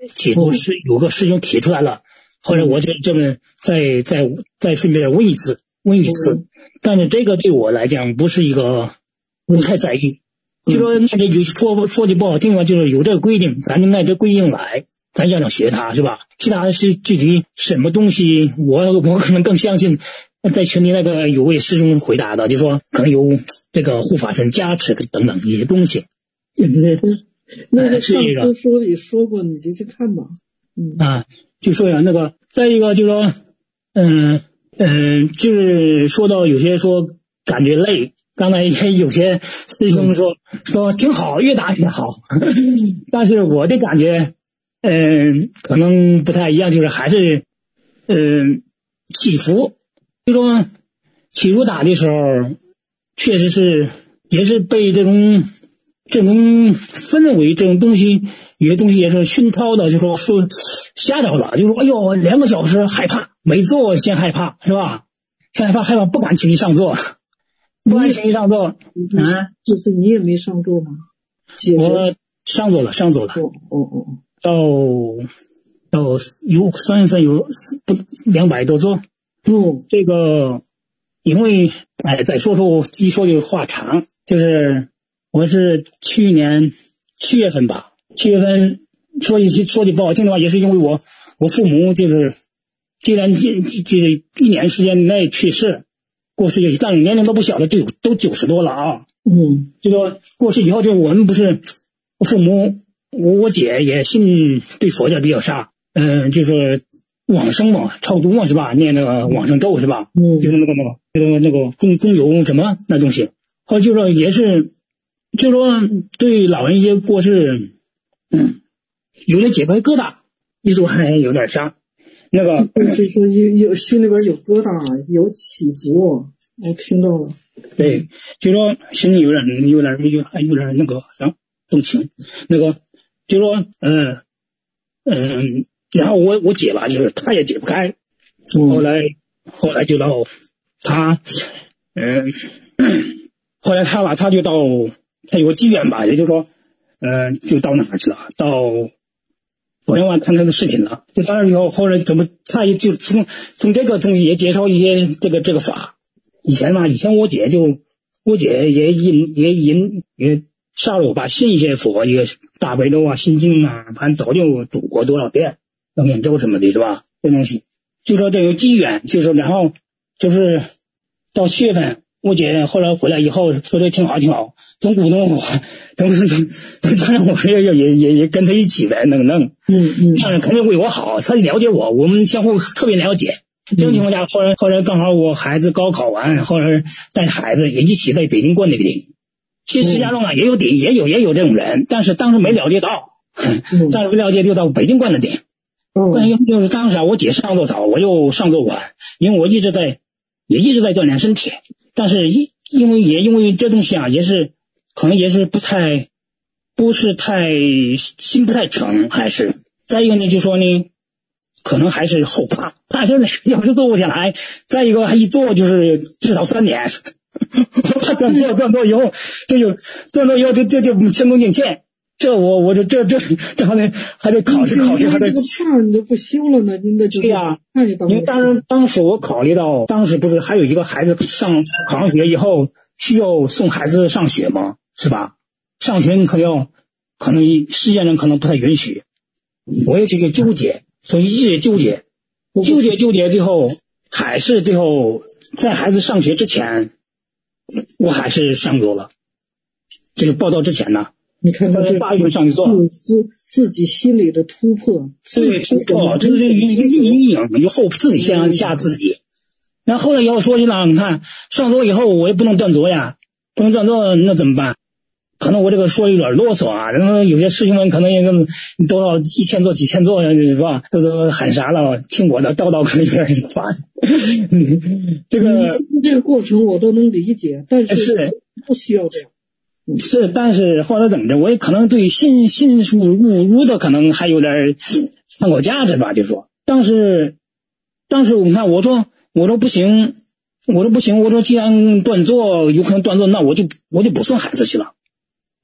企图是有个师兄提出来了，后来我就这么再再再顺便问一次问一次，但是这个对我来讲不是一个不太在意，就说那这就说说句不好听的话，就是有这个规定，咱就按这规定来，咱要想学它是吧？其他的是具体什么东西，我我可能更相信。在群里那个有位师兄回答的，就说可能有这个护法神加持等等一些东西。 那个上书书里说过，你就去看吧。 嗯啊，就说呀，那个再一个就说，嗯嗯，就是说到有些说感觉累，刚才有些师兄说、嗯、说挺好，越打越好，但是我的感觉，嗯，可能不太一样，就是还是嗯起伏。就说起初打的时候，确实是也是被这种这种氛围这种东西，有些东西也是熏陶的，就说说吓着了，就说哎呦，两个小时害怕，没做先害怕是吧？先害怕害怕不敢轻易上座，不敢轻易上座。 嗯，就是你也没上座吗？ 我上座了，上座了。 哦哦哦， 到到有算一算有不两百多座。 嗯， 这个因为哎，再说说一说就话长，就是我是去年七月份吧，七月份说句说句不好听的话，也是因为我我父母就是既然这这一年时间内去世过世，但是年龄都不小了，就有都九十多了啊。 嗯， 就说过世以后，就我们不是我父母，我我姐也信对佛教比较傻，嗯、呃，就是往生嘛，超度嘛是吧？念那个往生咒是吧？ 嗯， 就是那个那个那个那个供供有什么那东西，后来就说也是，就说对老人一些过世，嗯，有点解开疙瘩，一说还有点伤，那个就是说有有心里边有疙瘩，有起伏，我听到了。 对，就说心里有点有点有还有点那个啥动情，那个就说嗯嗯。然后我我姐吧，就是她也解不开，后来后来就到她，嗯，后来她吧，她就到她有个机缘吧，也就是说，呃，就到哪儿去了？到昨天晚上看她的视频了。就到那以后，后来怎么她也就从从这个东西也介绍一些这个这个法。以前嘛，以前我姐就我姐也引也引也上了我吧，信一些佛，一个大悲咒啊、心经啊，反正早就读过多少遍。要念咒什么的是吧？这东西就说这有机缘，就说然后就是到七月份，我姐后来回来以后说这挺好挺好，总鼓动我，总总总当然我也也也也跟他一起呗，能能， 嗯嗯， 当然肯定为我好，他了解我，我们相互特别了解。这种情况下，后来后来刚好我孩子高考完，后来带孩子也一起在北京过那个顶。其实石家庄啊也有顶，也有也有这种人，但是当时没了解到，当时没了解就到北京关的顶。关于就是当时啊，我姐上座早，我又上座晚，因为我一直在也一直在锻炼身体，但是一因为也因为这东西啊，也是可能也是不太不是太心不太诚，还是再一个呢，就说呢，可能还是后怕，怕是要是坐不下来，再一个还一坐就是至少三年，怕断座断座以后，这就断座以后就就就前功尽弃。这我我这这这这还得还得考虑考虑，还得这个胖你都不修了呢，您的就对呀、啊，因为当时当时我考虑到，当时不是还有一个孩子上考上学以后需要送孩子上学吗？是吧？上学你可要可能世界上可能不太允许，我有这个纠结，所以一直纠结，纠结纠结，最后还是最后在孩子上学之前，我还是上座了。这个报道之前呢。 你看看这八月份上去做自自己心里的突破， 对突破，这是一个阴影，就后自己先吓自己。然后后来以后说去了，你看上座以后我也不能断座呀，不能断座那怎么办？可能我这个说有点啰嗦啊，然后有些师兄们可能也多少一千座几千座是吧？这都喊啥了？听我的叨叨可能有点烦。这个这个过程我都能理解，但是是不需要这样。 是，但是后来怎么着，我也可能对信信误误入的可能还有点参考价值吧，就说当时当时我看我说我说不行，我说不行，我说既然断座有可能断座，那我就我就不送孩子去了，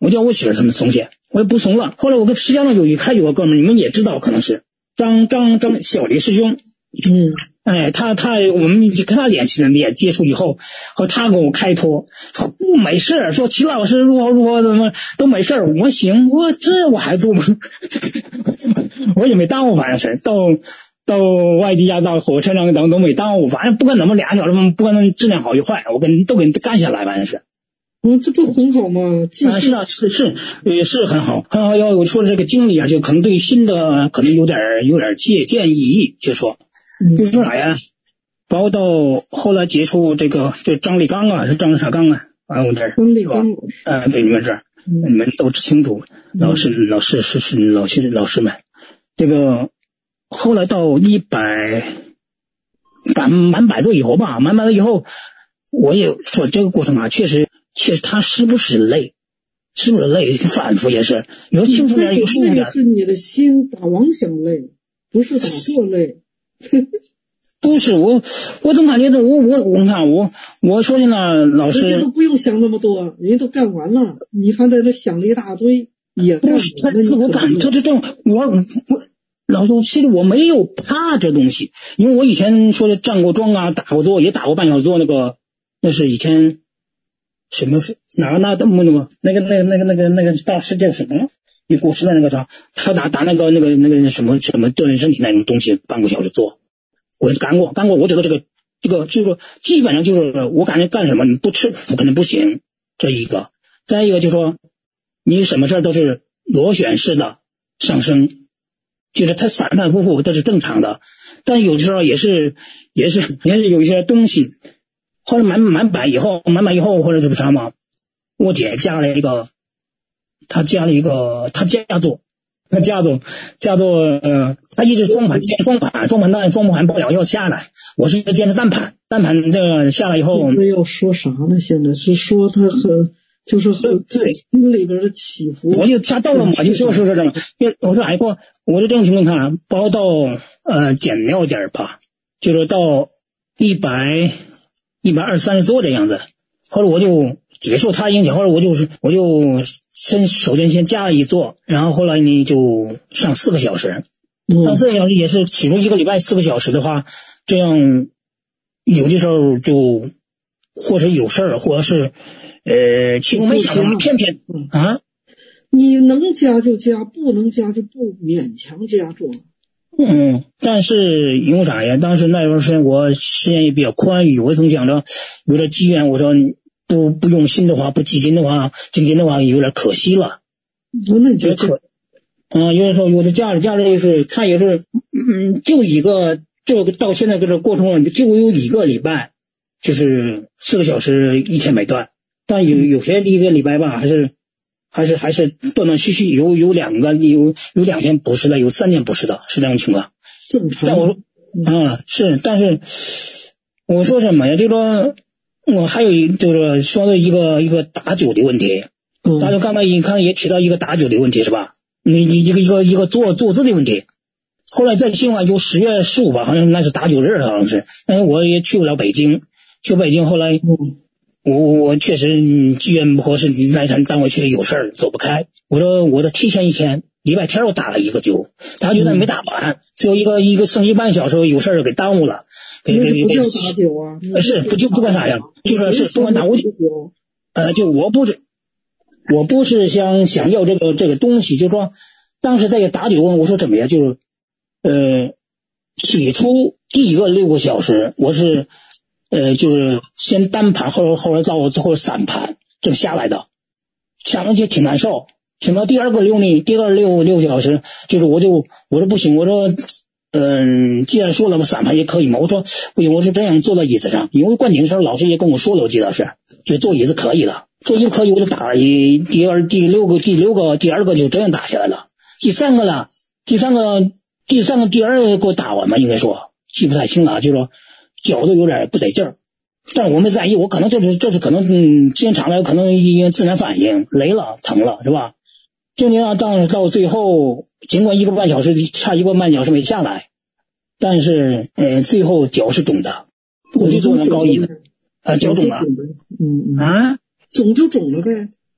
我叫我媳妇儿他们松懈，我也不松了。后来我跟石家庄有一还有个哥们儿，你们也知道，可能是张张张小李师兄。 嗯， 哎，他他我们跟他联系了，也接触以后，和他给我开脱，说不没事，说齐老师如何如何怎么都没事。我行，我这我还多吗？我也没耽误，反正是到到外地呀，到火车上等都没耽误，反正不管怎么俩小时，不管能质量好与坏，我跟都给你干下来，反正是。 嗯，这不很好吗？ 啊，是啊，是是也是很好，很好。要我说这个经历啊，就可能对新的可能有点有点借鉴意义，就说。就是说啥呀？包括到后来接触这个这张立刚啊，是张啥刚啊？啊，我这儿张立刚， 呃，对，你们这儿，你们都清楚。老师、老师是是老师老师们，这个后来到一百满满百多以后吧，满百多以后，我也说这个过程啊，确实确实他时不时累，是不是累？反复也是，有轻松点，有舒服点。 是你的心打妄想累，不是打坐累。 不是我，我总感觉到我我我看我我说的呢，老师人家都不用想那么多，人家都干完了，你还在那想了一大堆，也不是他自我感，他这这我我老师，其实我没有怕这东西，因为我以前说的站过桩啊，打过坐，也打过半小时坐，那个那是以前什么哪那那么那个那个那个那个那个那个大师叫什么？一过时的那个啥，他打打那个那个那个什么什么锻炼身体那种东西，半个小时做，我干过干过，我知道这个这个就是说，基本上就是我感觉干什么你不吃苦肯定不行，这一个，再一个就是说，你什么事都是螺旋式的上升，就是它反反复复这是正常的，但有的时候也是也是也是有一些东西，后来满满百以后满百以后或者是啥嘛，我姐加了一个。他加了一个，他加做，他加做，加做，呃，他一直双盘，坚双盘，双盘但双盘不了要下来，我是坚持单盘，单盘这个下来以后， 这要说啥呢？现在是说他很，就是很对心里边的起伏， 我就加到了嘛，就说说说这个，我说哎不，我就这种情况看，包到呃减掉点吧，就是到一百一百二三十多这样子，后来我就结束他影响，后来我就是我就。先首先先加一做，然后后来呢就上四个小时，上四个小时也是其中一个礼拜四个小时的话，这样有的时候就或者有事儿，或者是呃其中没想到偏偏啊， 你能加就加，不能加就不勉强加做。 嗯，但是因为啥呀？当时那段时间我时间也比较宽裕，我总想着有点机缘，我说。不不用心的话，不积极的话，精进的话，有点可惜了。 那你觉得？ 嗯，有的时候我的家里家里是，他也是，嗯，就一个，这个到现在这个过程中，就有一个礼拜，就是四个小时一天没断。但有有些一个礼拜吧，还是还是还是断断续续，有有两个有有两天不是的，有三天不是的，是这种情况。 正常。 但我啊是，但是我说什么呀？就说。我还有一就是说的一个一个打酒的问题，嗯，大家刚才你看也提到一个打酒的问题是吧？你你一个一个一个坐坐姿的问题。后来在新华就十月十五吧，好像那是打酒日，好像是。但是我也去不了北京，去北京后来，嗯，我我确实机缘不合适，来咱单位去有事儿走不开。我说我的提前一天，礼拜天我打了一个酒，打酒但没打完，最后一个一个剩一半小时有事儿给耽误了。给给给给， 打酒啊！ 是不就不管啥呀？就说是不管打我就呃，就我不是我不是想想要这个这个东西，就说当时在打酒，我说怎么样？就是呃，起初第一个六个小时，我是呃就是先单盘，后来后来到我最后散盘这么下来的，下来就挺难受。等到第二个六呢，第二六六个小时，就是我就我说不行，我说。嗯，既然说了嘛，散盘也可以嘛。我说不行，我是这样坐在椅子上，因为灌顶的时候老师也跟我说了，我记得是，就坐椅子可以了，坐椅子可以，我就打了一第二、第六个、第六个、第二个就这样打下来了。第三个了，第三个、第三个、第二个给我打完嘛，应该说记不太清了，就说脚都有点不得劲儿，但是我没在意，我可能这是这是可能嗯，时间长了可能因为自然反应，累了疼了是吧？就那样，当到最后，尽管一个半小时差一个半小时没下来，但是呃，最后脚是肿的，我就做了高一的，啊，脚肿了， 嗯啊， 肿就肿了呗。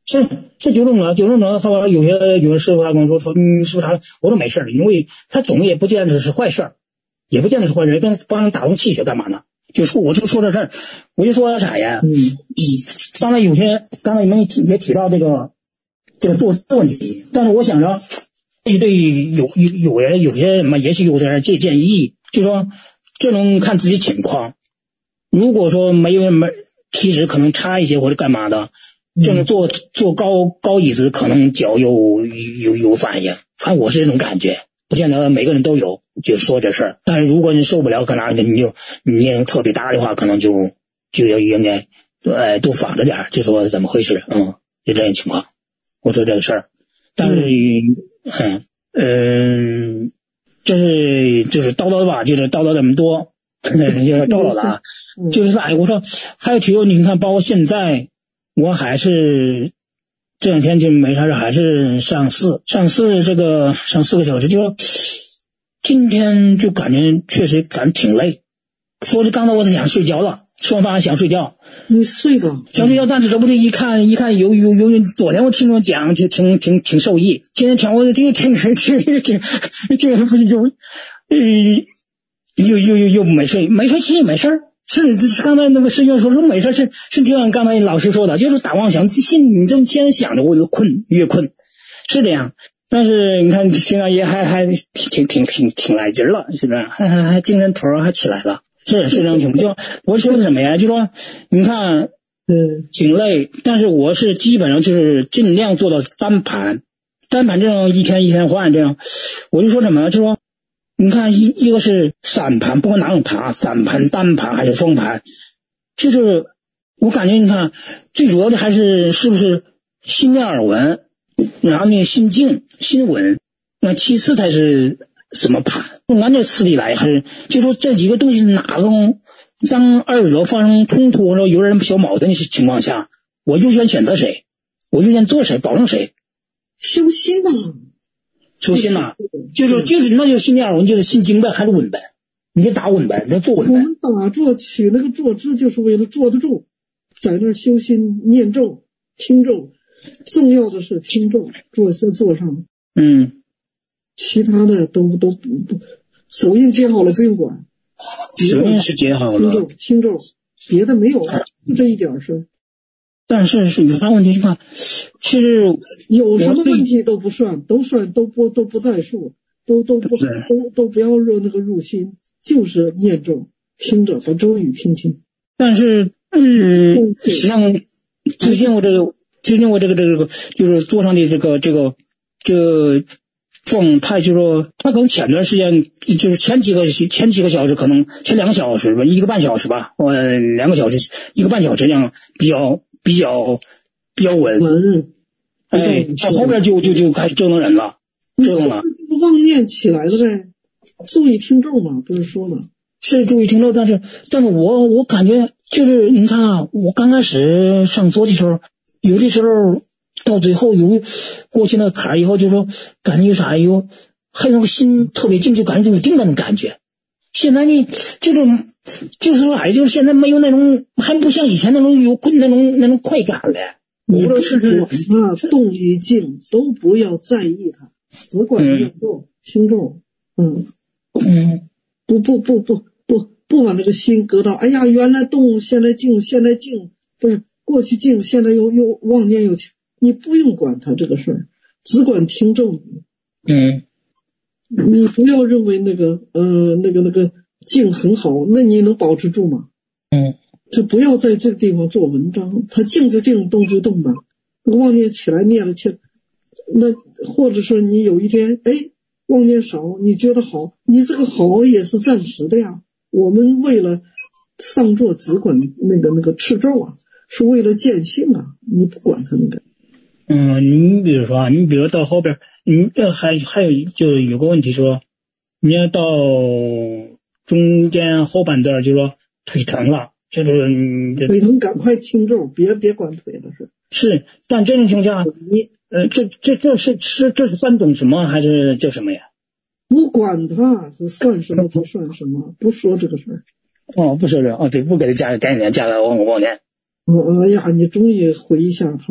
是是纠正者，纠正者他说有些有些师傅他跟我说说嗯是不是他，我说没事，因为他总也不见得是坏事，也不见得是坏事，跟帮人打通气血干嘛呢？就说我就说这事儿，我就说啥呀？嗯嗯，刚才有些刚才你们也提也提到这个这个做问题，但是我想着对对有有有人有些什么也许有点借鉴意义，就说这能看自己情况，如果说没有没体质可能差一些或者干嘛的。就是坐坐高高椅子，可能脚有有有反应，反正我是这种感觉，不见得每个人都有，就说这事儿。但是如果你受不了，可能你就你年龄特别大的话，可能就就要应该呃多防着点，就说怎么回事，嗯，就这种情况。我说这个事儿，但是嗯嗯，这是就是叨叨的吧，就是叨叨这么多，有点叨叨的啊，就是啥呀？我说还有提问，你看，包括现在。我还是这两天就没啥事，还是上四上四这个上四个小时，就说今天就感觉确实感觉挺累。说是刚才我是想睡觉了，吃完饭还想睡觉。 你睡吧， 想睡觉，但是这不就一看一看有有有，昨天我听着讲就挺挺挺受益，今天听我听听听听听听不是就呃又又又又没睡，没睡其实没事儿。是，刚才那个师兄说说没事，是是就像刚才老师说的，就是打妄想，心你这么先想着我就困，越困，是这样。但是你看现在也还还挺挺挺挺来劲了，是不是？还还还精神头还起来了，是是这样情况。就我说的什么呀？就说你看，嗯，挺累，但是我是基本上就是尽量做到单盘，单盘这种一天一天换这样。我就说什么？就说。你看一一个是散盘，不管哪种盘啊，散盘、单盘还是双盘，就是我感觉你看最主要的还是是不是心念耳闻，然后呢心静心稳，那其次才是什么盘？按这次第来，还是就说这几个东西哪个当二者发生冲突或者有人小矛盾的情况下，我优先选择谁？我优先做谁？保证谁？ 修心啊！ 修心呐，就是就是那就是心念耳闻，就是心经呗，还是稳呗？你就打稳呗，你做稳呗。 我们打坐取那个坐姿，就是为了坐得住，在那儿修心念咒、听咒，重要的是听咒，坐在坐上。 嗯， 其他的都都不不，手印接好了不用管。 手印是接好了。 听咒，听咒，别的没有，就这一点是。 但是是有啥问题？你看，其实有什么问题都不算，都算都不都不在数，都都不都都不要入那个入心，就是念咒，听着把咒语听听。 但是，嗯，实际上最近我这个，最近我这个这个就是桌上的这个这个这个状态，就是说，他可能前段时间就是前几个前几个小时，可能前两个小时吧，一个半小时吧，呃，两个小时，一个半小时这样比较。比较比较稳， 稳， 哎，到后边就就就开始折腾人了，折腾了。 妄念起来了呗，注意听咒嘛，不是说嘛？ 是注意听咒，但是但是我我感觉就是你看啊，我刚开始上座的时候，有的时候到最后有过去那坎儿以后，就说感觉有啥有，还有个心特别静，就感觉有定那种感觉。现在呢，这种。就是说，哎，就是现在没有那种，还不像以前那种有那种那种快感了。 你不是管它动与静都不要在意它，只管念咒、听咒，嗯嗯， 不不不不不不把那个心搁到，哎呀，原来动，现在静，现在静，不是过去静，现在又又妄念又，你不用管它这个事儿，只管听咒。 嗯， 你不要认为那个呃那个那个。静很好，那你能保持住吗？ 嗯， 就不要在这个地方做文章。他静就静，动就动吧。那个妄念起来念了去，那或者是你有一天哎妄念少，你觉得好，你这个好也是暂时的呀。我们为了上座只管那个那个持咒啊，是为了见性啊，你不管他那个。 嗯，你比如说啊，你比如到后边，你这还还有就有个问题说，你要到。中间后半段就说腿疼了，就是你腿疼赶快听咒，别别管腿了是。 是，但这种情况下，你呃，这这这是是这是算懂什么还是叫什么呀？ 不管他，这算什么不算什么，不说这个事儿。 哦，不说这哦，对，不给他加个概念，加个忘忘念。 哦，哎呀，你终于回一下头，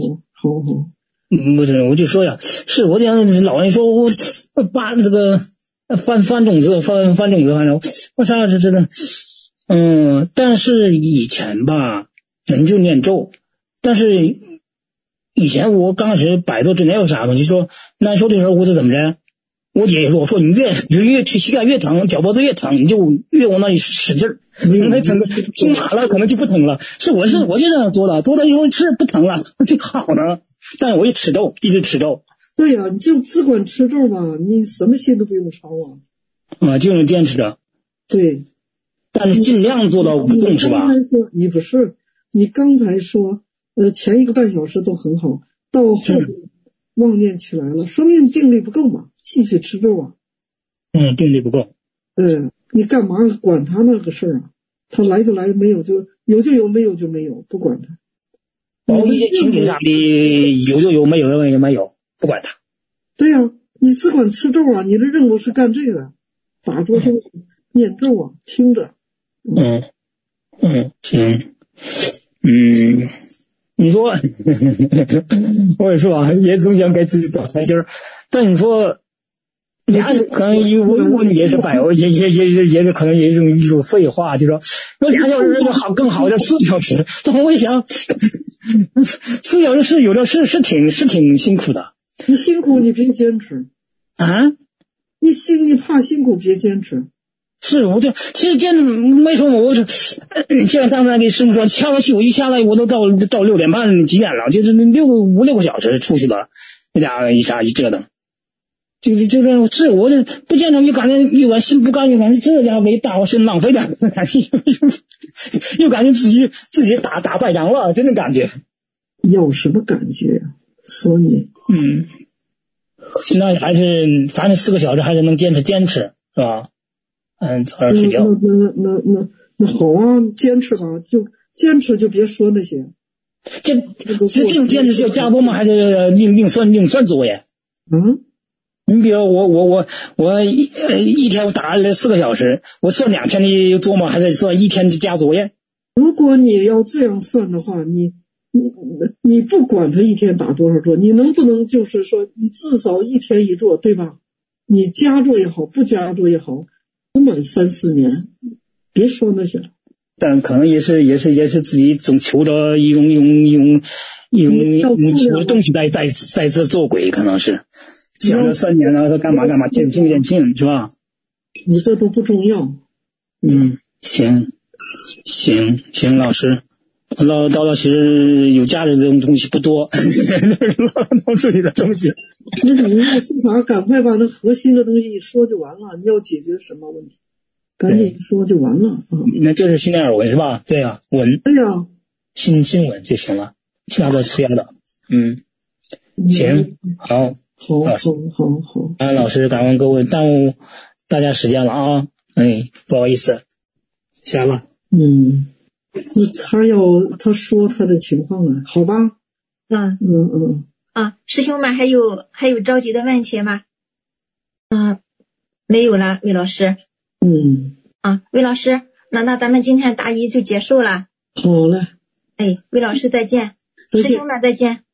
好好。 嗯，不是，我就说呀，是我讲老人说我把这个翻翻种子，翻翻种子，反正我啥是真的，嗯，但是以前吧，人就念咒，但是以前我刚开始摆做真的有啥东西，说难受的时候我就怎么着，我姐说，我说你越就越膝盖越疼，脚脖子越疼，你就越往那里使劲儿，那疼听麻了可能就不疼了。是我是我就这样做的，做了以后是不疼了就好了。但是我也吃咒，一直吃咒。 对呀、啊，你就只管吃咒吧，你什么心都不用操啊。 啊，就是坚持着。 对， 但是尽量做到不动是吧？ 你刚才说你不是，你刚才说呃前一个半小时都很好，到后面妄念起来了，说明定力不够嘛，继续吃咒啊。 嗯，定力不够。 嗯，你干嘛管他那个事儿啊？他来就来，没有就有就有，没有就没有，不管他。 包括一些情景啥的，有就有，没有也没有，不管他。 对呀、啊，你只管吃咒啊，你的任务是干这个，打坐是念咒啊，听着。 嗯嗯，行，嗯，你说，我也说啊，也总想给自己找台阶儿，但你说。俩可能一我我也是摆，也也也也也可能也一种一种废话，就说说俩小时就好更好的四小时，怎么会想四小时是有的是是挺是挺辛苦的。 你辛苦你别坚持啊！ 你辛你怕辛苦别坚持。 是我这其实坚持没说我是像刚才给师傅说，下了去我一下来我都到到六点半几点了，就是六个五六个小时出去了，那家伙一啥一折腾。就就就是是我这不见着，又感觉又感心不甘，又感觉这家伙给打我是浪费的，又感觉自己自己打打败仗了，这种感觉。 有什么感觉呀、啊？说你， 嗯，那还是反正四个小时还是能坚持坚持，是吧？嗯，早点睡觉。 那那那那那那好啊，坚持吧，就坚持就别说那些。 这这这种坚持是要加多吗？还是另另算另算作业？ 嗯。 你比如我我我我一呃一天我打了四个小时，我算两天的做吗？还是算一天的加作业？ 如果你要这样算的话，你你你不管他一天打多少坐，你能不能就是说你至少一天一坐，对吧？你加坐也好，不加坐也好，不满三四年，别说那些了。 但可能也是也是也是自己总求着一种一种一种一种一种求的东西在在在这做鬼，可能是。想着三年了，他干嘛干嘛，减轻减轻是吧？ 你这都不重要。 嗯，行，行行，老师，唠叨叨其实有价值的这种东西不多，唠叨自己的东西。 那你要说啥，赶快把那核心的东西一说就完了。你要解决什么问题，赶紧说就完了啊。 那就是心点耳闻是吧？对呀、啊，闻。 对呀、啊， 心心闻就行了，其他的吃药的。嗯，行，好。 好，好，好，好。 啊，老师，感恩各位，耽误大家时间了啊！哎，不好意思，下了。 嗯，那他要他说他的情况了，好吧？ 嗯嗯嗯。 啊，师兄们还有还有着急的问题吗？嗯，没有了，魏老师。 嗯。 啊，魏老师，那那咱们今天答疑就结束了。 好嘞。 哎，魏老师再见，师兄们再见。